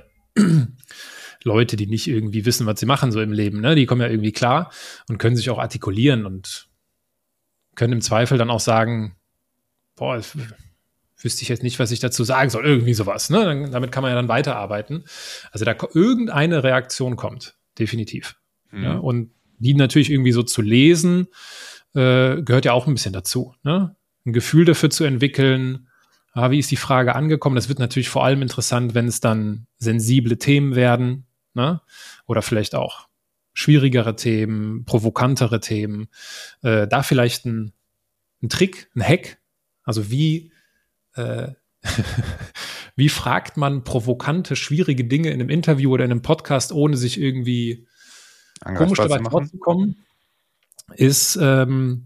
Leute, die nicht irgendwie wissen, was sie machen so im Leben, ne? Die kommen ja irgendwie klar und können sich auch artikulieren und können im Zweifel dann auch sagen, boah, wüsste ich jetzt nicht, was ich dazu sagen soll, irgendwie sowas, ne? Damit kann man ja dann weiterarbeiten. Also da irgendeine Reaktion kommt, definitiv. Ja? Und die natürlich irgendwie so zu lesen, gehört ja auch ein bisschen dazu, ne? Ein Gefühl dafür zu entwickeln, wie ist die Frage angekommen? Das wird natürlich vor allem interessant, wenn es dann sensible Themen werden, ne? Oder vielleicht auch schwierigere Themen, provokantere Themen. Da vielleicht ein Trick, ein Hack. Also wie wie fragt man provokante, schwierige Dinge in einem Interview oder in einem Podcast, ohne sich irgendwie komisch dabei vorzukommen, ist, und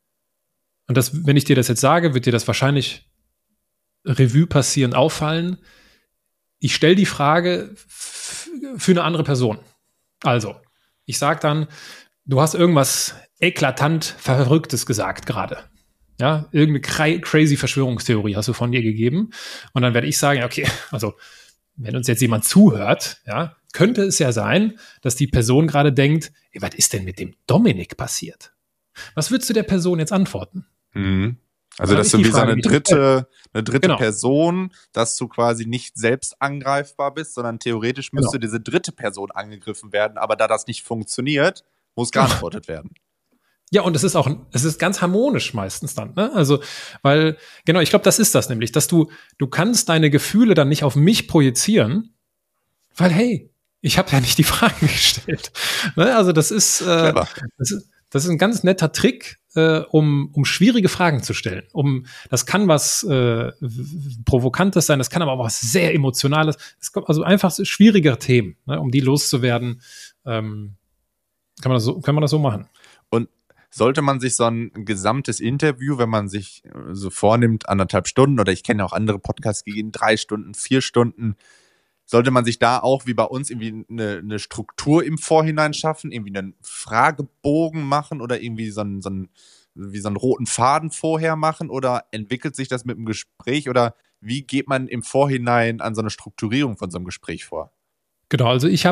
das, wenn ich dir das jetzt sage, wird dir das wahrscheinlich Revue passieren, auffallen. Ich stelle die Frage für eine andere Person. Also, ich sage dann, du hast irgendwas eklatant Verrücktes gesagt gerade. Ja, irgendeine crazy Verschwörungstheorie hast du von dir gegeben. Und dann werde ich sagen, okay, also, wenn uns jetzt jemand zuhört, ja, könnte es ja sein, dass die Person gerade denkt, ey, was ist denn mit dem Dominik passiert? Was würdest du der Person jetzt antworten? Mhm. Also, dass du wie so eine dritte genau. Person, dass du quasi nicht selbst angreifbar bist, sondern theoretisch müsste diese dritte Person angegriffen werden, aber da das nicht funktioniert, muss geantwortet werden. Ja, und es ist ganz harmonisch meistens dann, ne? Also, weil, genau, ich glaube, das ist das nämlich, dass du kannst deine Gefühle dann nicht auf mich projizieren, weil, hey, ich habe ja nicht die Fragen gestellt. Ne? Also, das ist ein ganz netter Trick, um schwierige Fragen zu stellen. Das kann was Provokantes sein, das kann aber auch was sehr Emotionales. Also einfach schwierigere Themen, ne? Um die loszuwerden, kann man das so machen. Und sollte man sich so ein gesamtes Interview, wenn man sich so vornimmt, 1,5 Stunden, oder ich kenne auch andere Podcasts, die gehen 3 Stunden, 4 Stunden, sollte man sich da auch wie bei uns irgendwie eine Struktur im Vorhinein schaffen, irgendwie einen Fragebogen machen oder irgendwie so einen roten Faden vorher machen, oder entwickelt sich das mit dem Gespräch, oder wie geht man im Vorhinein an so eine Strukturierung von so einem Gespräch vor? Genau, also ich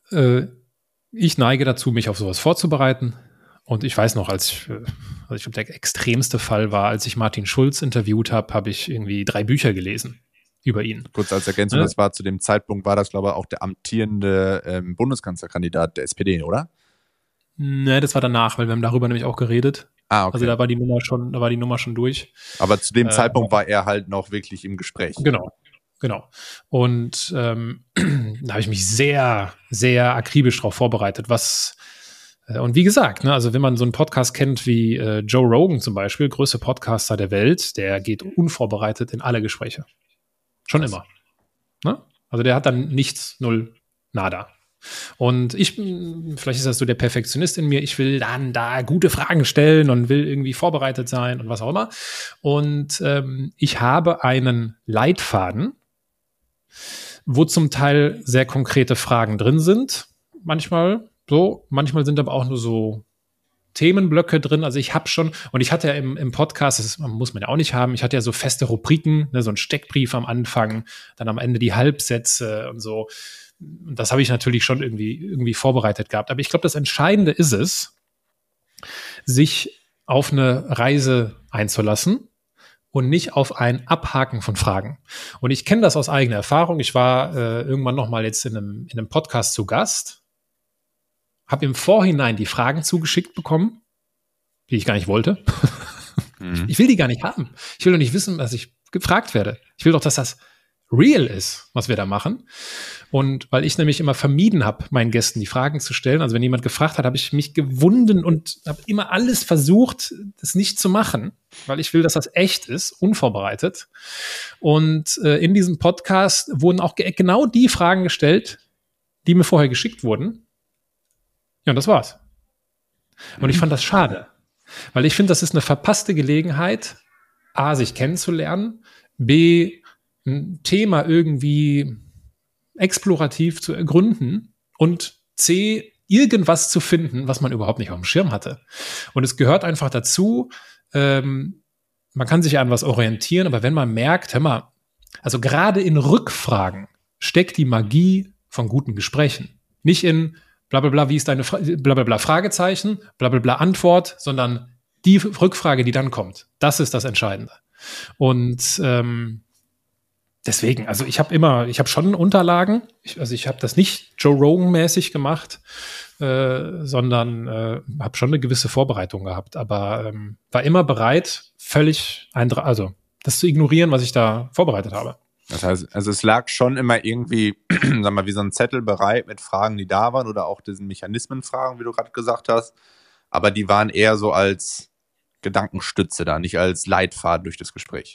neige dazu, mich auf sowas vorzubereiten. Und ich weiß noch, ich glaube, der extremste Fall war, als ich Martin Schulz interviewt habe ich irgendwie 3 Bücher gelesen über ihn. Kurz als Ergänzung, das war zu dem Zeitpunkt, war das, glaube ich, auch der amtierende Bundeskanzlerkandidat der SPD, oder? Ne, das war danach, weil wir haben darüber nämlich auch geredet. Ah, okay. Also da war die Nummer schon durch. Aber zu dem Zeitpunkt war er halt noch wirklich im Gespräch. Genau. Und da habe ich mich sehr, sehr akribisch darauf vorbereitet, und wie gesagt, ne, also wenn man so einen Podcast kennt wie Joe Rogan zum Beispiel, größte Podcaster der Welt, der geht unvorbereitet in alle Gespräche. Schon immer. Ne? Also der hat dann nichts, null, nada. Und vielleicht ist das so der Perfektionist in mir, ich will dann da gute Fragen stellen und will irgendwie vorbereitet sein und was auch immer. Und ich habe einen Leitfaden, wo zum Teil sehr konkrete Fragen drin sind. Manchmal sind aber auch nur so Themenblöcke drin. Also ich habe schon, und ich hatte ja im Podcast, das muss man ja auch nicht haben, ich hatte ja so feste Rubriken, ne, so einen Steckbrief am Anfang, dann am Ende die Halbsätze und so. Und das habe ich natürlich schon irgendwie vorbereitet gehabt. Aber ich glaube, das Entscheidende ist es, sich auf eine Reise einzulassen und nicht auf ein Abhaken von Fragen. Und ich kenne das aus eigener Erfahrung. Ich war irgendwann noch mal jetzt in einem Podcast zu Gast, habe im Vorhinein die Fragen zugeschickt bekommen, die ich gar nicht wollte. Ich will die gar nicht haben. Ich will doch nicht wissen, was ich gefragt werde. Ich will doch, dass das real ist, was wir da machen. Und weil ich nämlich immer vermieden habe, meinen Gästen die Fragen zu stellen, also wenn jemand gefragt hat, habe ich mich gewunden und habe immer alles versucht, das nicht zu machen, weil ich will, dass das echt ist, unvorbereitet. Und in diesem Podcast wurden auch genau die Fragen gestellt, die mir vorher geschickt wurden. Ja, und das war's. Und ich fand das schade, weil ich finde, das ist eine verpasste Gelegenheit, A, sich kennenzulernen, B, ein Thema irgendwie explorativ zu ergründen und C, irgendwas zu finden, was man überhaupt nicht auf dem Schirm hatte. Und es gehört einfach dazu, man kann sich an was orientieren, aber wenn man merkt, hör mal, also gerade in Rückfragen steckt die Magie von guten Gesprächen. Nicht in blablabla, wie ist deine blablabla Fragezeichen, blablabla Antwort, sondern die Rückfrage, die dann kommt. Das ist das Entscheidende. Und deswegen, also ich habe schon Unterlagen. Ich habe das nicht Joe Rogan-mäßig gemacht, sondern habe schon eine gewisse Vorbereitung gehabt, aber war immer bereit, das zu ignorieren, was ich da vorbereitet habe. Das heißt, also es lag schon immer irgendwie, sag mal, wie so ein Zettel bereit mit Fragen, die da waren, oder auch diesen Mechanismenfragen, wie du gerade gesagt hast. Aber die waren eher so als Gedankenstütze da, nicht als Leitfaden durch das Gespräch.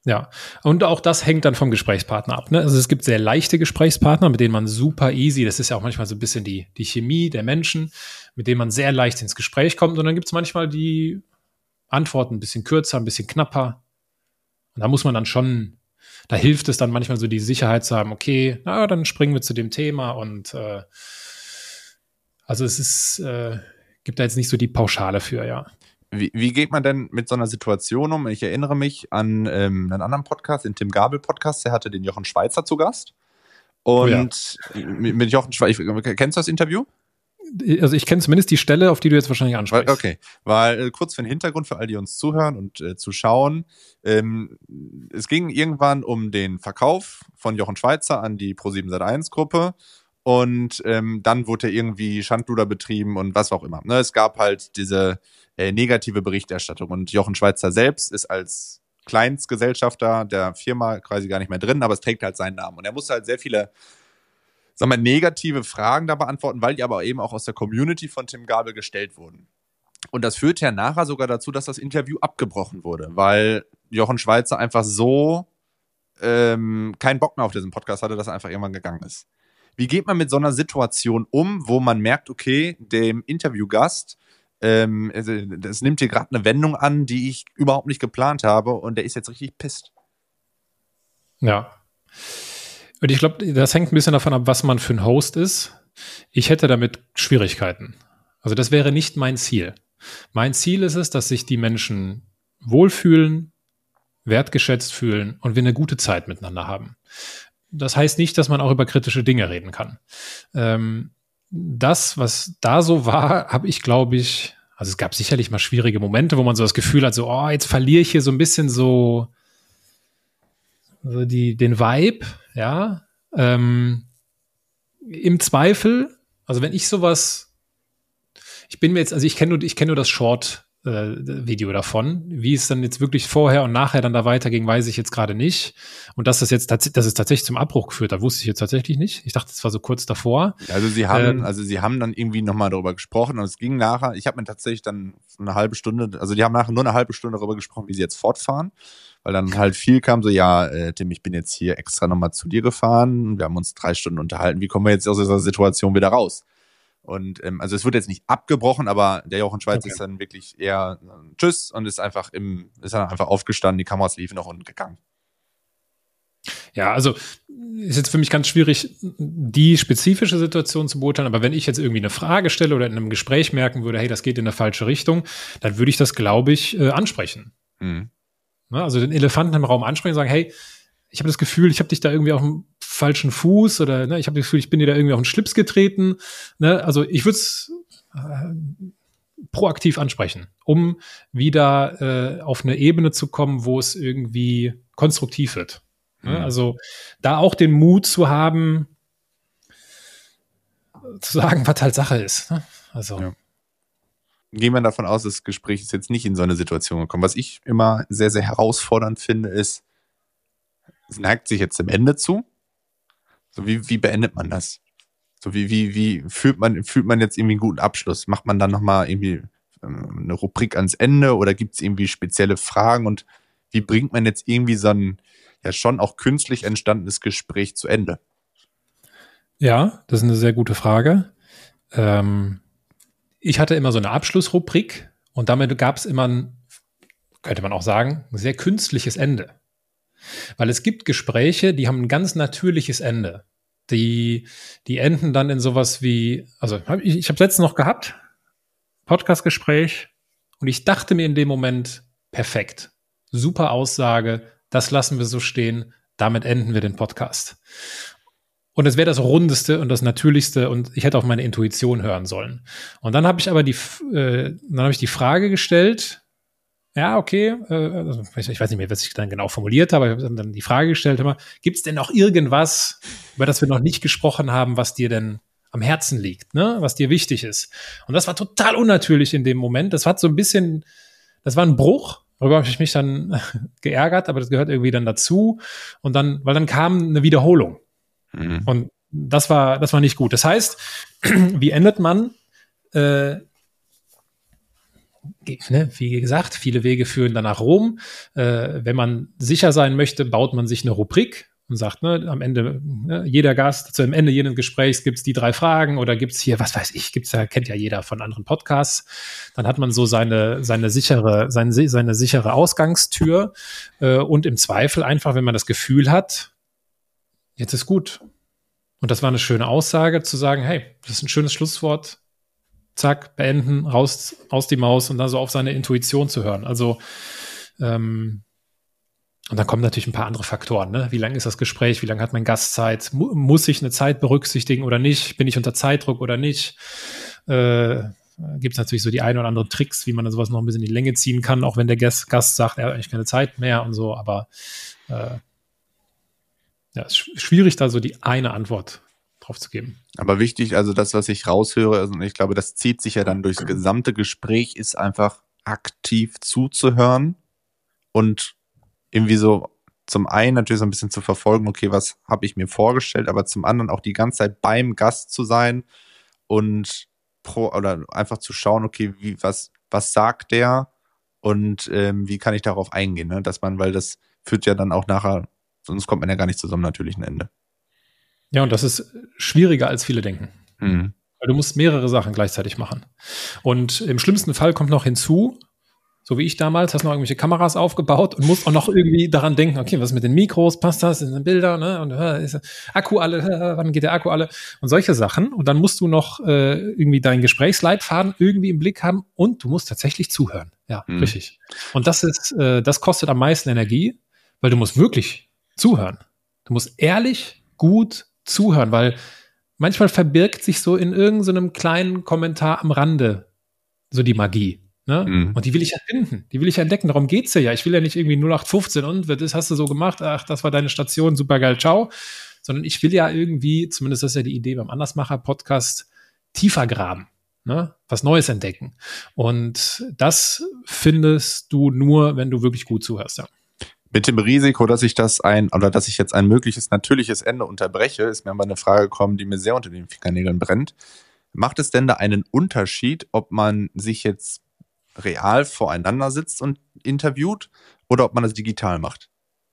Ja, und auch das hängt dann vom Gesprächspartner ab. Ne? Also es gibt sehr leichte Gesprächspartner, mit denen man super easy, das ist ja auch manchmal so ein bisschen die Chemie der Menschen, mit denen man sehr leicht ins Gespräch kommt. Und dann gibt es manchmal die Antworten ein bisschen kürzer, ein bisschen knapper. Und da muss man dann schon, da hilft es dann manchmal so die Sicherheit zu haben, okay, na, dann springen wir zu dem Thema. Und also es ist, gibt da jetzt nicht so die Pauschale für, ja. Wie geht man denn mit so einer Situation um? Ich erinnere mich an einen anderen Podcast, den Tim Gabel Podcast, der hatte den Jochen Schweizer zu Gast. Und mit Jochen Schweizer, kennst du das Interview? Also ich kenne zumindest die Stelle, auf die du jetzt wahrscheinlich ansprichst. Okay, weil kurz für den Hintergrund für all die uns zuhören und zuschauen. Es ging irgendwann um den Verkauf von Jochen Schweizer an die Pro7 Sat.1 Gruppe. Und dann wurde irgendwie Schindluder betrieben und was auch immer. Ne? Es gab halt diese negative Berichterstattung. Und Jochen Schweizer selbst ist als Kleinstgesellschafter der Firma quasi gar nicht mehr drin, aber es trägt halt seinen Namen. Und er musste halt sehr viele, sagen wir, negative Fragen da beantworten, weil die aber eben auch aus der Community von Tim Gabel gestellt wurden. Und das führte ja nachher sogar dazu, dass das Interview abgebrochen wurde, weil Jochen Schweizer einfach so keinen Bock mehr auf diesen Podcast hatte, dass er einfach irgendwann gegangen ist. Wie geht man mit so einer Situation um, wo man merkt, okay, dem Interviewgast, das nimmt hier gerade eine Wendung an, die ich überhaupt nicht geplant habe und der ist jetzt richtig pisst. Ja. Und ich glaube, das hängt ein bisschen davon ab, was man für ein Host ist. Ich hätte damit Schwierigkeiten. Also das wäre nicht mein Ziel. Mein Ziel ist es, dass sich die Menschen wohlfühlen, wertgeschätzt fühlen und wir eine gute Zeit miteinander haben. Das heißt nicht, dass man auch über kritische Dinge reden kann. Das, was da so war, habe ich, glaube ich, also es gab sicherlich mal schwierige Momente, wo man so das Gefühl hat, so, oh, jetzt verliere ich hier so ein bisschen so den Vibe, ja. Im Zweifel, also wenn ich sowas, ich kenne nur das Short-Video davon. Wie es dann jetzt wirklich vorher und nachher dann da weiterging, weiß ich jetzt gerade nicht. Und dass es tatsächlich zum Abbruch geführt hat, wusste ich jetzt tatsächlich nicht. Ich dachte, es war so kurz davor. Also sie haben dann irgendwie nochmal darüber gesprochen und es ging nachher, ich habe mir tatsächlich dann eine halbe Stunde, also die haben nachher nur eine halbe Stunde darüber gesprochen, wie sie jetzt fortfahren, weil dann halt viel kam so, ja, Tim, ich bin jetzt hier extra nochmal zu dir gefahren, wir haben uns 3 Stunden unterhalten, wie kommen wir jetzt aus dieser Situation wieder raus? Und also es wird jetzt nicht abgebrochen, aber der Jochen Schweizer ist dann wirklich eher tschüss und ist dann einfach aufgestanden, die Kameras liefen noch und gegangen. Ja, also ist jetzt für mich ganz schwierig, die spezifische Situation zu beurteilen, aber wenn ich jetzt irgendwie eine Frage stelle oder in einem Gespräch merken würde, hey, das geht in eine falsche Richtung, dann würde ich das, glaube ich, ansprechen. Mhm. Also den Elefanten im Raum ansprechen und sagen, hey, ich habe das Gefühl, ich habe dich da irgendwie auf dem falschen Fuß oder ich habe das Gefühl, ich bin dir da irgendwie auf den Schlips getreten. Also ich würde es proaktiv ansprechen, um wieder auf eine Ebene zu kommen, wo es irgendwie konstruktiv wird. Also da auch den Mut zu haben, zu sagen, was halt Sache ist. Also. Ja. Gehen wir davon aus, das Gespräch ist jetzt nicht in so eine Situation gekommen. Was ich immer sehr, sehr herausfordernd finde, ist, es neigt sich jetzt dem Ende zu. So wie beendet man das? So wie fühlt man jetzt irgendwie einen guten Abschluss? Macht man dann nochmal irgendwie eine Rubrik ans Ende oder gibt es irgendwie spezielle Fragen? Und wie bringt man jetzt irgendwie so ein ja schon auch künstlich entstandenes Gespräch zu Ende? Ja, das ist eine sehr gute Frage. Ich hatte immer so eine Abschlussrubrik und damit gab es immer könnte man auch sagen, ein sehr künstliches Ende. Weil es gibt Gespräche, die haben ein ganz natürliches Ende. Die enden dann in sowas wie, also ich habe es letztens noch gehabt, Podcastgespräch, und ich dachte mir in dem Moment, perfekt, super Aussage, das lassen wir so stehen, damit enden wir den Podcast. Und es wäre das Rundeste und das Natürlichste und ich hätte auf meine Intuition hören sollen. Und dann habe ich aber die Frage gestellt, ja, okay, also ich weiß nicht mehr, was ich dann genau formuliert habe, aber ich habe dann die Frage gestellt, gibt es denn noch irgendwas, über das wir noch nicht gesprochen haben, was dir denn am Herzen liegt, ne? Was dir wichtig ist? Und das war total unnatürlich in dem Moment. Das war ein Bruch, darüber habe ich mich dann geärgert, aber das gehört irgendwie dann dazu. Und weil dann kam eine Wiederholung. Mhm. Und das war nicht gut. Das heißt, wie endet man wie gesagt, viele Wege führen dann nach Rom. Wenn man sicher sein möchte, baut man sich eine Rubrik und sagt, ne, am Ende, ne, jeder Gast, am Ende jedes Gesprächs gibt's die 3 Fragen oder gibt's hier, was weiß ich, kennt ja jeder von anderen Podcasts. Dann hat man so seine sichere Ausgangstür und im Zweifel einfach, wenn man das Gefühl hat, jetzt ist gut. Und das war eine schöne Aussage, zu sagen, hey, das ist ein schönes Schlusswort, zack, beenden, raus aus die Maus und dann so auf seine Intuition zu hören. Also und dann kommen natürlich ein paar andere Faktoren. Ne? Wie lang ist das Gespräch? Wie lange hat mein Gast Zeit? Muss ich eine Zeit berücksichtigen oder nicht? Bin ich unter Zeitdruck oder nicht? Gibt es natürlich so die ein oder anderen Tricks, wie man sowas noch ein bisschen in die Länge ziehen kann, auch wenn der Gast sagt, er hat eigentlich keine Zeit mehr und so. Aber ja, es ist schwierig, da so die eine Antwort drauf zu geben. Aber wichtig, also das, was ich raushöre, also ich glaube, das zieht sich ja dann durchs gesamte Gespräch, ist einfach aktiv zuzuhören und irgendwie so zum einen natürlich so ein bisschen zu verfolgen, okay, was habe ich mir vorgestellt, aber zum anderen auch die ganze Zeit beim Gast zu sein und oder einfach zu schauen, okay, was sagt der und wie kann ich darauf eingehen, ne? Dass man, weil das führt ja dann auch nachher, sonst kommt man ja gar nicht zusammen natürlich ein Ende. Ja, und das ist schwieriger, als viele denken. Weil du musst mehrere Sachen gleichzeitig machen. Und im schlimmsten Fall kommt noch hinzu, so wie ich damals, hast noch irgendwelche Kameras aufgebaut und musst auch noch irgendwie daran denken, okay, was ist mit den Mikros, passt das, sind die Bilder, ne? Und ist Akku alle, wann geht der Akku alle? Und solche Sachen. Und dann musst du noch irgendwie deinen Gesprächsleitfaden irgendwie im Blick haben und du musst tatsächlich zuhören. Ja, richtig. Und das kostet am meisten Energie, weil du musst wirklich zuhören. Du musst ehrlich, gut zuhören, weil manchmal verbirgt sich so in irgendeinem kleinen Kommentar am Rande so die Magie. Ne? Und die will ich ja finden, die will ich ja entdecken, darum geht's ja. Ich will ja nicht irgendwie 0815 und das hast du so gemacht, ach, das war deine Station, super geil, ciao. Sondern ich will ja irgendwie, zumindest das ist ja die Idee beim Andersmacher-Podcast, tiefer graben, ne? Was Neues entdecken. Und das findest du nur, wenn du wirklich gut zuhörst, ja. Mit dem Risiko, dass ich dass ich jetzt ein mögliches natürliches Ende unterbreche, ist mir aber eine Frage gekommen, die mir sehr unter den Fingernägeln brennt. Macht es denn da einen Unterschied, ob man sich jetzt real voreinander sitzt und interviewt oder ob man das digital macht?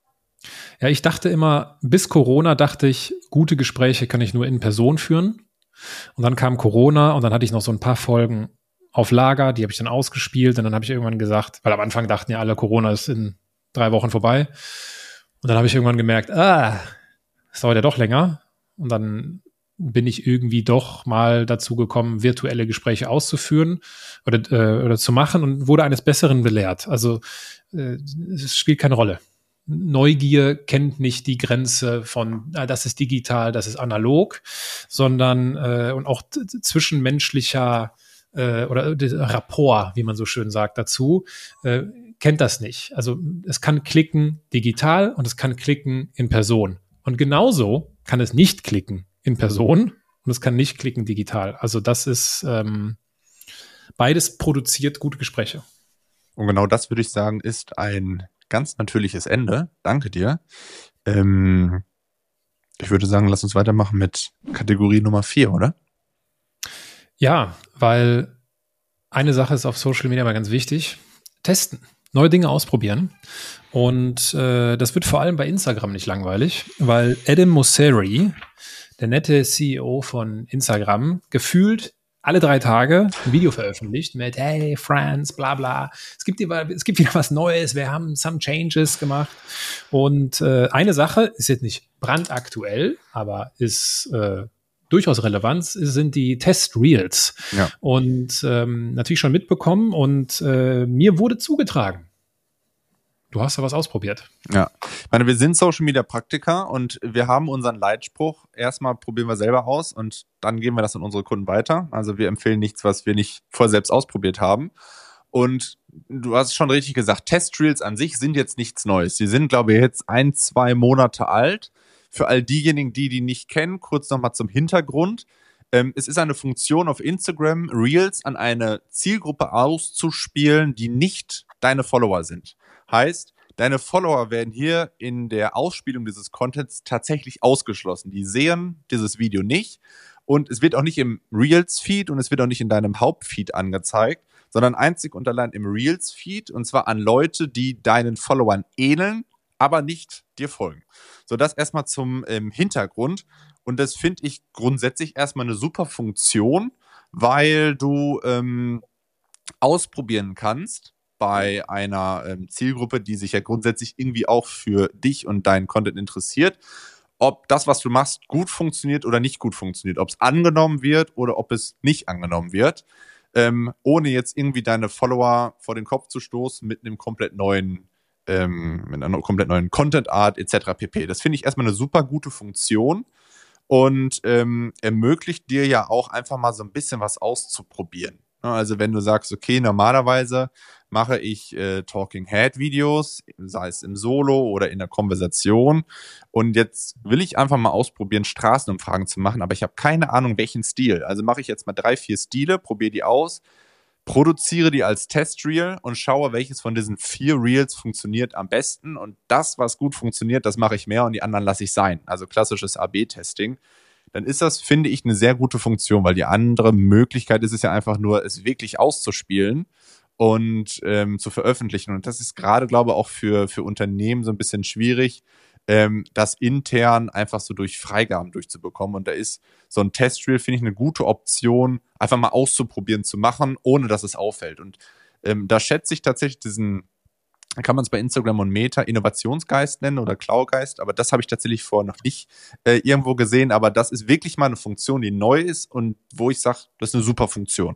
Ja, ich dachte immer, bis Corona dachte ich, gute Gespräche kann ich nur in Person führen. Und dann kam Corona und dann hatte ich noch so ein paar Folgen auf Lager, die habe ich dann ausgespielt und dann habe ich irgendwann gesagt, weil am Anfang dachten ja alle, Corona ist in 3 Wochen vorbei. Und dann habe ich irgendwann gemerkt, es dauert ja doch länger. Und dann bin ich irgendwie doch mal dazu gekommen, virtuelle Gespräche auszuführen oder zu machen und wurde eines Besseren belehrt. Also es spielt keine Rolle. Neugier kennt nicht die Grenze von, das ist digital, das ist analog, sondern und auch zwischenmenschlicher oder Rapport, wie man so schön sagt, dazu, kennt das nicht. Also es kann klicken digital und es kann klicken in Person. Und genauso kann es nicht klicken in Person und es kann nicht klicken digital. Also das ist beides produziert gute Gespräche. Und genau das, würde ich sagen, ist ein ganz natürliches Ende. Danke dir. Ich würde sagen, lass uns weitermachen mit Kategorie Nummer 4, oder? Ja, weil eine Sache ist auf Social Media mal ganz wichtig. Testen. Neue Dinge ausprobieren. Und das wird vor allem bei Instagram nicht langweilig, weil Adam Mosseri, der nette CEO von Instagram, gefühlt alle 3 Tage ein Video veröffentlicht mit hey, Friends, bla bla. Es gibt wieder was Neues, wir haben some changes gemacht. Und eine Sache ist jetzt nicht brandaktuell, aber ist durchaus relevant, sind die Test-Reels. Ja. Und natürlich schon mitbekommen und mir wurde zugetragen. Du hast da was ausprobiert. Ja, ich meine, wir sind Social Media Praktiker und wir haben unseren Leitspruch, erstmal probieren wir selber aus und dann geben wir das an unsere Kunden weiter. Also wir empfehlen nichts, was wir nicht vorher selbst ausprobiert haben. Und du hast schon richtig gesagt, Test-Reels an sich sind jetzt nichts Neues. Die sind, glaube ich, jetzt 1-2 Monate alt. Für all diejenigen, die nicht kennen, kurz nochmal zum Hintergrund. Es ist eine Funktion auf Instagram, Reels an eine Zielgruppe auszuspielen, die nicht deine Follower sind. Heißt, deine Follower werden hier in der Ausspielung dieses Contents tatsächlich ausgeschlossen. Die sehen dieses Video nicht und es wird auch nicht im Reels-Feed und es wird auch nicht in deinem Hauptfeed angezeigt, sondern einzig und allein im Reels-Feed, und zwar an Leute, die deinen Followern ähneln, aber nicht dir folgen. So, das erstmal zum Hintergrund. Und das finde ich grundsätzlich erstmal eine super Funktion, weil du ausprobieren kannst bei einer Zielgruppe, die sich ja grundsätzlich irgendwie auch für dich und deinen Content interessiert, ob das, was du machst, gut funktioniert oder nicht gut funktioniert, ob es angenommen wird oder ob es nicht angenommen wird, ohne jetzt irgendwie deine Follower vor den Kopf zu stoßen mit einem komplett neuen mit einer komplett neuen Content-Art etc. pp. Das finde ich erstmal eine super gute Funktion und ermöglicht dir ja auch einfach mal so ein bisschen was auszuprobieren. Also wenn du sagst, okay, normalerweise mache ich Talking Head Videos, sei es im Solo oder in der Konversation, und jetzt will ich einfach mal ausprobieren, Straßenumfragen zu machen, aber ich habe keine Ahnung, welchen Stil. Also mache ich jetzt mal 3, 4 Stile, probiere die aus, produziere die als Testreel und schaue, welches von diesen 4 Reels funktioniert am besten, und das, was gut funktioniert, das mache ich mehr und die anderen lasse ich sein. Also klassisches AB-Testing. Dann ist das, finde ich, eine sehr gute Funktion, weil die andere Möglichkeit ist es ja einfach nur, es wirklich auszuspielen und zu veröffentlichen. Und das ist gerade, glaube ich, auch für Unternehmen so ein bisschen schwierig, das intern einfach so durch Freigaben durchzubekommen. Und da ist so ein Testreel, finde ich, eine gute Option, einfach mal auszuprobieren, zu machen, ohne dass es auffällt. Und da schätze ich tatsächlich kann man es bei Instagram und Meta Innovationsgeist nennen oder Klaugeist, aber das habe ich tatsächlich vorher noch nicht irgendwo gesehen. Aber das ist wirklich mal eine Funktion, die neu ist und wo ich sage, das ist eine super Funktion.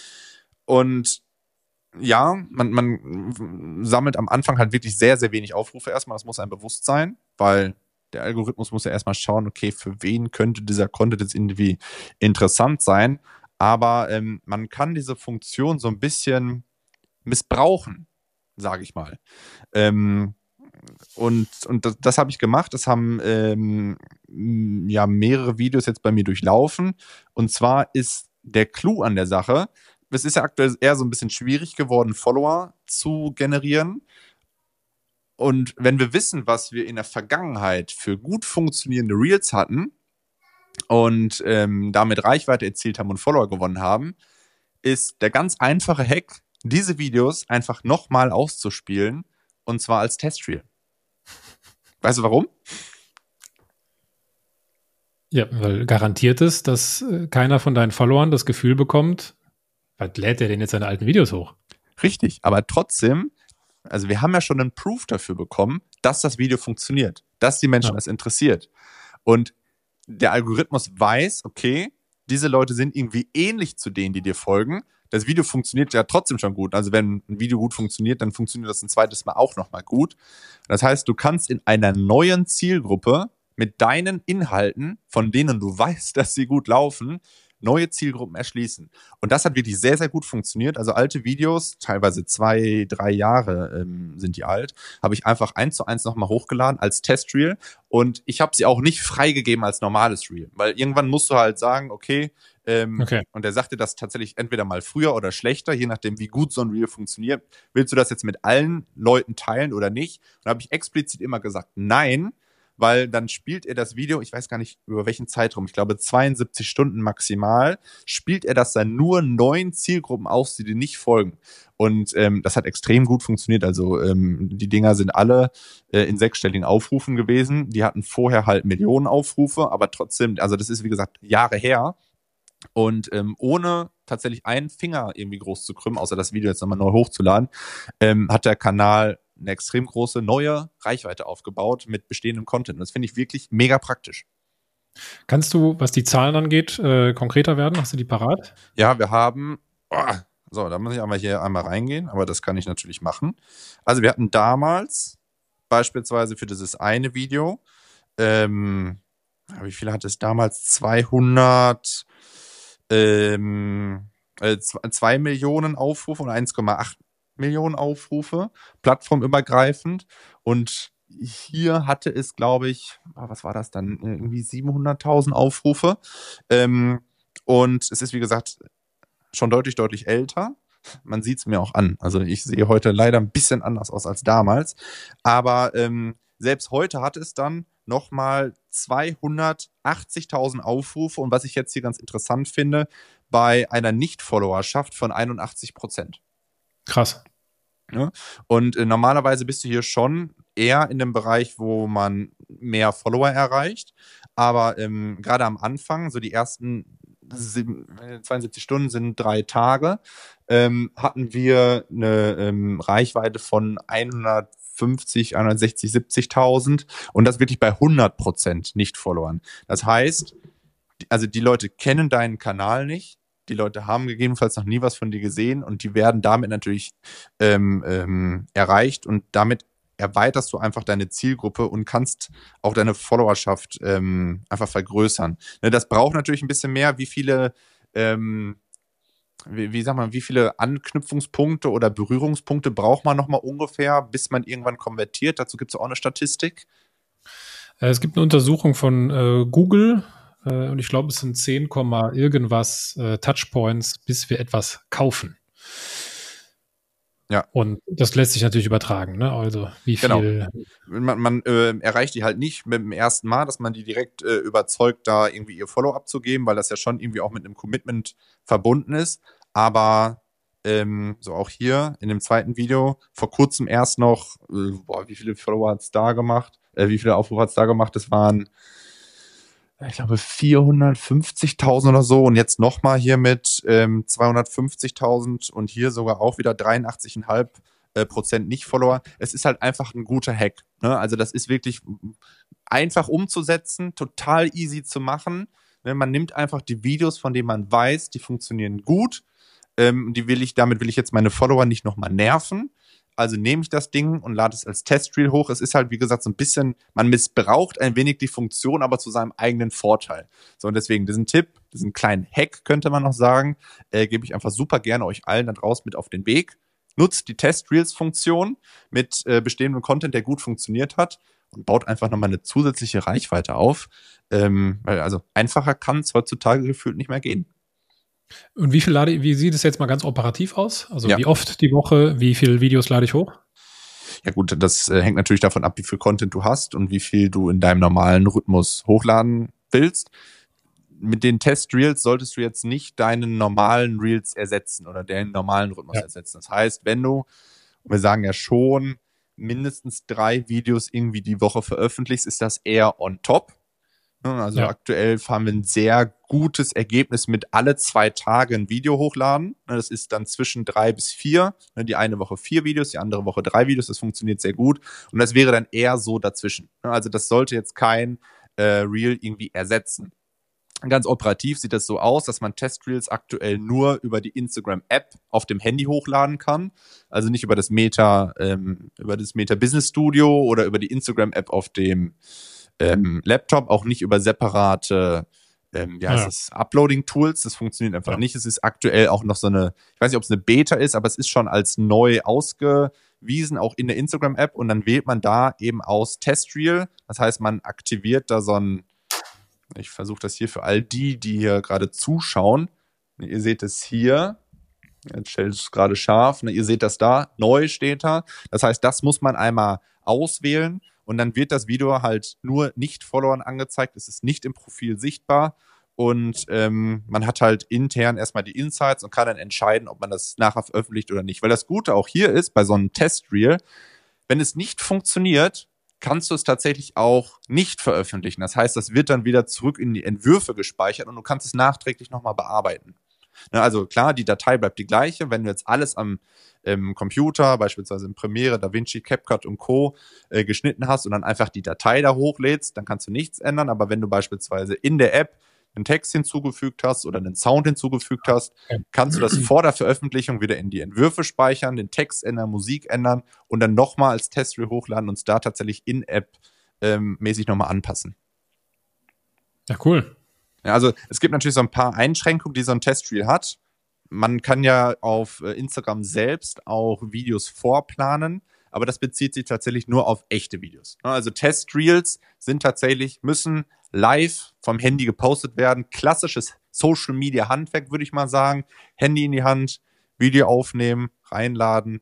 Und ja, man sammelt am Anfang halt wirklich sehr, sehr wenig Aufrufe erstmal. Das muss einem bewusst sein, weil der Algorithmus muss ja erstmal schauen, okay, für wen könnte dieser Content jetzt irgendwie interessant sein. Aber man kann diese Funktion so ein bisschen missbrauchen, sage ich mal. Und das habe ich gemacht. Das haben ja mehrere Videos jetzt bei mir durchlaufen. Und zwar ist der Clou an der Sache, es ist ja aktuell eher so ein bisschen schwierig geworden, Follower zu generieren. Und wenn wir wissen, was wir in der Vergangenheit für gut funktionierende Reels hatten und damit Reichweite erzielt haben und Follower gewonnen haben, ist der ganz einfache Hack, diese Videos einfach nochmal auszuspielen, und zwar als Testreel. Weißt du warum? Ja, weil garantiert ist, dass keiner von deinen Followern das Gefühl bekommt, was lädt der denn jetzt seine alten Videos hoch? Richtig, aber trotzdem, also wir haben ja schon einen Proof dafür bekommen, dass das Video funktioniert, dass die Menschen es interessiert. Und der Algorithmus weiß, okay, diese Leute sind irgendwie ähnlich zu denen, die dir folgen. Das Video funktioniert ja trotzdem schon gut. Also wenn ein Video gut funktioniert, dann funktioniert das ein zweites Mal auch nochmal gut. Das heißt, du kannst in einer neuen Zielgruppe mit deinen Inhalten, von denen du weißt, dass sie gut laufen, neue Zielgruppen erschließen. Und das hat wirklich sehr, sehr gut funktioniert. Also alte Videos, teilweise 2, 3 Jahre sind die alt, habe ich einfach 1:1 nochmal hochgeladen als Testreel. Und ich habe sie auch nicht freigegeben als normales Reel. Weil irgendwann musst du halt sagen, okay. Und er sagte das tatsächlich entweder mal früher oder schlechter, je nachdem, wie gut so ein Reel funktioniert. Willst du das jetzt mit allen Leuten teilen oder nicht? Und da habe ich explizit immer gesagt, nein, weil dann spielt er das Video, ich weiß gar nicht über welchen Zeitraum, ich glaube 72 Stunden maximal, spielt er das dann nur 9 Zielgruppen aus, die dir nicht folgen. Und das hat extrem gut funktioniert. Also die Dinger sind alle in 6-stelligen Aufrufen gewesen. Die hatten vorher halt Millionen Aufrufe, aber trotzdem, also das ist wie gesagt Jahre her. Und ohne tatsächlich einen Finger irgendwie groß zu krümmen, außer das Video jetzt nochmal neu hochzuladen, hat der Kanal eine extrem große neue Reichweite aufgebaut mit bestehendem Content. Und das finde ich wirklich mega praktisch. Kannst du, was die Zahlen angeht, konkreter werden? Hast du die parat? Ja, wir haben, so, da muss ich einmal reingehen, aber das kann ich natürlich machen. Also wir hatten damals beispielsweise für dieses eine Video, wie viel hat es damals? 2 Millionen Aufrufe und 1,8 Millionen Aufrufe, plattformübergreifend. Und hier hatte es, glaube ich, was war das dann? Irgendwie 700.000 Aufrufe. Und es ist, wie gesagt, schon deutlich, deutlich älter. Man sieht es mir auch an. Also ich sehe heute leider ein bisschen anders aus als damals. Aber selbst heute hat es dann nochmal 280.000 Aufrufe und was ich jetzt hier ganz interessant finde, bei einer Nicht-Followerschaft von 81%. Krass. Ja? Und normalerweise bist du hier schon eher in dem Bereich, wo man mehr Follower erreicht, aber gerade am Anfang, so die ersten 72 Stunden sind 3 Tage, hatten wir eine Reichweite von 150, 160, 70.000 und das wirklich bei 100% Nicht-Followern. Das heißt, also die Leute kennen deinen Kanal nicht, die Leute haben gegebenenfalls noch nie was von dir gesehen und die werden damit natürlich erreicht und damit erweiterst du einfach deine Zielgruppe und kannst auch deine Followerschaft einfach vergrößern. Ne, das braucht natürlich ein bisschen mehr. Wie viele, wie viele Anknüpfungspunkte oder Berührungspunkte braucht man nochmal ungefähr, bis man irgendwann konvertiert? Dazu gibt es auch eine Statistik. Es gibt eine Untersuchung von Google und ich glaube, es sind 10, irgendwas Touchpoints, bis wir etwas kaufen. Ja. Und das lässt sich natürlich übertragen, ne? Also wie viel. Genau. Man erreicht die halt nicht mit dem ersten Mal, dass man die direkt überzeugt, da irgendwie ihr Follow-up zu geben, weil das ja schon irgendwie auch mit einem Commitment verbunden ist. Aber so auch hier in dem zweiten Video, vor kurzem erst noch, wie viele Follower hat es da gemacht? Wie viele Aufrufe hat es da gemacht? Das waren, ich glaube, 450.000 oder so und jetzt nochmal hier mit 250.000 und hier sogar auch wieder 83,5% Nicht-Follower. Es ist halt einfach ein guter Hack. Ne? Also das ist wirklich einfach umzusetzen, total easy zu machen. Ne? Man nimmt einfach die Videos, von denen man weiß, die funktionieren gut. Damit will ich jetzt meine Follower nicht nochmal nerven. Also nehme ich das Ding und lade es als Testreel hoch. Es ist halt, wie gesagt, so ein bisschen, man missbraucht ein wenig die Funktion, aber zu seinem eigenen Vorteil. So, und deswegen diesen Tipp, diesen kleinen Hack, könnte man noch sagen, gebe ich einfach super gerne euch allen da draußen mit auf den Weg. Nutzt die Testreels-Funktion mit bestehendem Content, der gut funktioniert hat und baut einfach nochmal eine zusätzliche Reichweite auf. Weil also einfacher kann es heutzutage gefühlt nicht mehr gehen. Und wie sieht es jetzt mal ganz operativ aus? Also Ja. Wie oft die Woche, wie viele Videos lade ich hoch? Ja gut, das hängt natürlich davon ab, wie viel Content du hast und wie viel du in deinem normalen Rhythmus hochladen willst. Mit den Test-Reels solltest du jetzt nicht deinen normalen Reels ersetzen oder den normalen Rhythmus ersetzen. Das heißt, wenn du, wir sagen ja schon, mindestens 3 Videos irgendwie die Woche veröffentlichst, ist das eher on top. Also aktuell haben wir ein sehr gutes Ergebnis mit alle 2 Tage ein Video hochladen. Das ist dann zwischen 3 bis 4. Die eine Woche 4 Videos, die andere Woche 3 Videos. Das funktioniert sehr gut. Und das wäre dann eher so dazwischen. Also das sollte jetzt kein Reel irgendwie ersetzen. Ganz operativ sieht das so aus, dass man Testreels aktuell nur über die Instagram-App auf dem Handy hochladen kann. Also nicht über das Meta Business Studio oder über die Instagram-App auf dem Laptop, auch nicht über separate Uploading-Tools. Das funktioniert einfach nicht. Es ist aktuell auch noch so eine, ich weiß nicht, ob es eine Beta ist, aber es ist schon als neu ausgewiesen, auch in der Instagram-App. Und dann wählt man da eben aus Testreel. Das heißt, man aktiviert da so ein, ich versuche das hier für all die hier gerade zuschauen. Ihr seht es hier. Jetzt stellt es gerade scharf. Ihr seht das da. Neu steht da. Das heißt, das muss man einmal auswählen. Und dann wird das Video halt nur Nicht-Followern angezeigt. Es ist nicht im Profil sichtbar. Und man hat halt intern erstmal die Insights und kann dann entscheiden, ob man das nachher veröffentlicht oder nicht. Weil das Gute auch hier ist, bei so einem Test-Reel, wenn es nicht funktioniert, kannst du es tatsächlich auch nicht veröffentlichen. Das heißt, das wird dann wieder zurück in die Entwürfe gespeichert und du kannst es nachträglich nochmal bearbeiten. Also klar, die Datei bleibt die gleiche. Wenn du jetzt alles am Computer, beispielsweise in Premiere, DaVinci, CapCut und Co. Geschnitten hast und dann einfach die Datei da hochlädst, dann kannst du nichts ändern. Aber wenn du beispielsweise in der App einen Text hinzugefügt hast oder einen Sound hinzugefügt hast, kannst du das vor der Veröffentlichung wieder in die Entwürfe speichern, den Text ändern, Musik ändern und dann nochmal als Testreel hochladen und es da tatsächlich in-App mäßig nochmal anpassen. Ja, cool. Ja, also es gibt natürlich so ein paar Einschränkungen, die so ein Testreel hat. Man kann ja auf Instagram selbst auch Videos vorplanen, aber das bezieht sich tatsächlich nur auf echte Videos. Also Testreels müssen live vom Handy gepostet werden. Klassisches Social Media Handwerk, würde ich mal sagen. Handy in die Hand, Video aufnehmen, reinladen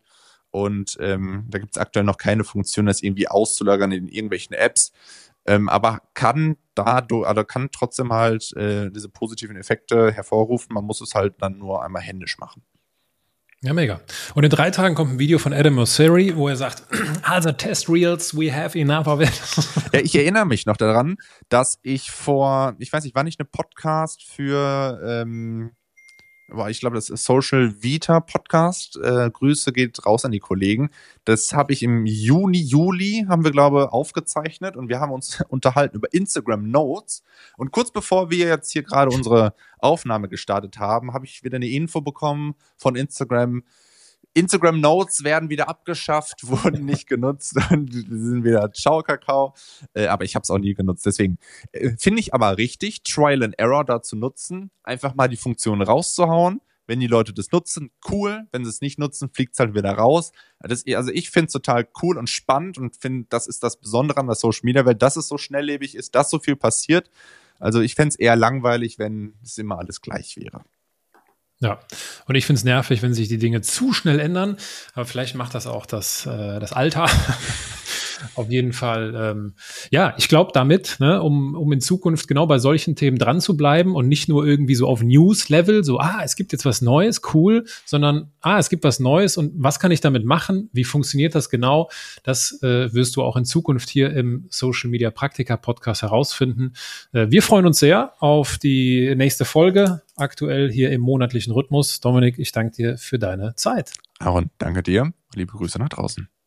Und da gibt es aktuell noch keine Funktion, das irgendwie auszulagern in irgendwelchen Apps. Aber kann trotzdem halt diese positiven Effekte hervorrufen. Man muss es halt dann nur einmal händisch machen. Ja, mega. Und in 3 Tagen kommt ein Video von Adam Mosseri, wo er sagt, also Test Reels, we have enough of it. Ja, ich erinnere mich noch daran, dass ich war nicht eine Podcast für, ich glaube, das ist Social Vita Podcast. Grüße geht raus an die Kollegen. Das habe ich im Juli, haben wir, glaube ich, aufgezeichnet und wir haben uns unterhalten über Instagram Notes. Und kurz bevor wir jetzt hier gerade unsere Aufnahme gestartet haben, habe ich wieder eine Info bekommen von Instagram. Instagram Notes werden wieder abgeschafft, wurden nicht genutzt und sind wieder Ciao Kakao. Aber ich habe es auch nie genutzt. Deswegen finde ich aber richtig, Trial and Error dazu nutzen, einfach mal die Funktion rauszuhauen. Wenn die Leute das nutzen, cool. Wenn sie es nicht nutzen, fliegt es halt wieder raus. Also ich finde es total cool und spannend und finde, das ist das Besondere an der Social Media Welt, dass es so schnelllebig ist, dass so viel passiert. Also ich fände es eher langweilig, wenn es immer alles gleich wäre. Ja, und ich finde es nervig, wenn sich die Dinge zu schnell ändern, aber vielleicht macht das auch das Alter. Auf jeden Fall, ja, ich glaube damit, ne, um in Zukunft genau bei solchen Themen dran zu bleiben und nicht nur irgendwie so auf News-Level, so, es gibt jetzt was Neues, cool, sondern, es gibt was Neues und was kann ich damit machen? Wie funktioniert das genau? Das wirst du auch in Zukunft hier im Social Media Praktika Podcast herausfinden. Wir freuen uns sehr auf die nächste Folge, aktuell hier im monatlichen Rhythmus. Dominik, ich danke dir für deine Zeit. Aaron, danke dir. Liebe Grüße nach draußen.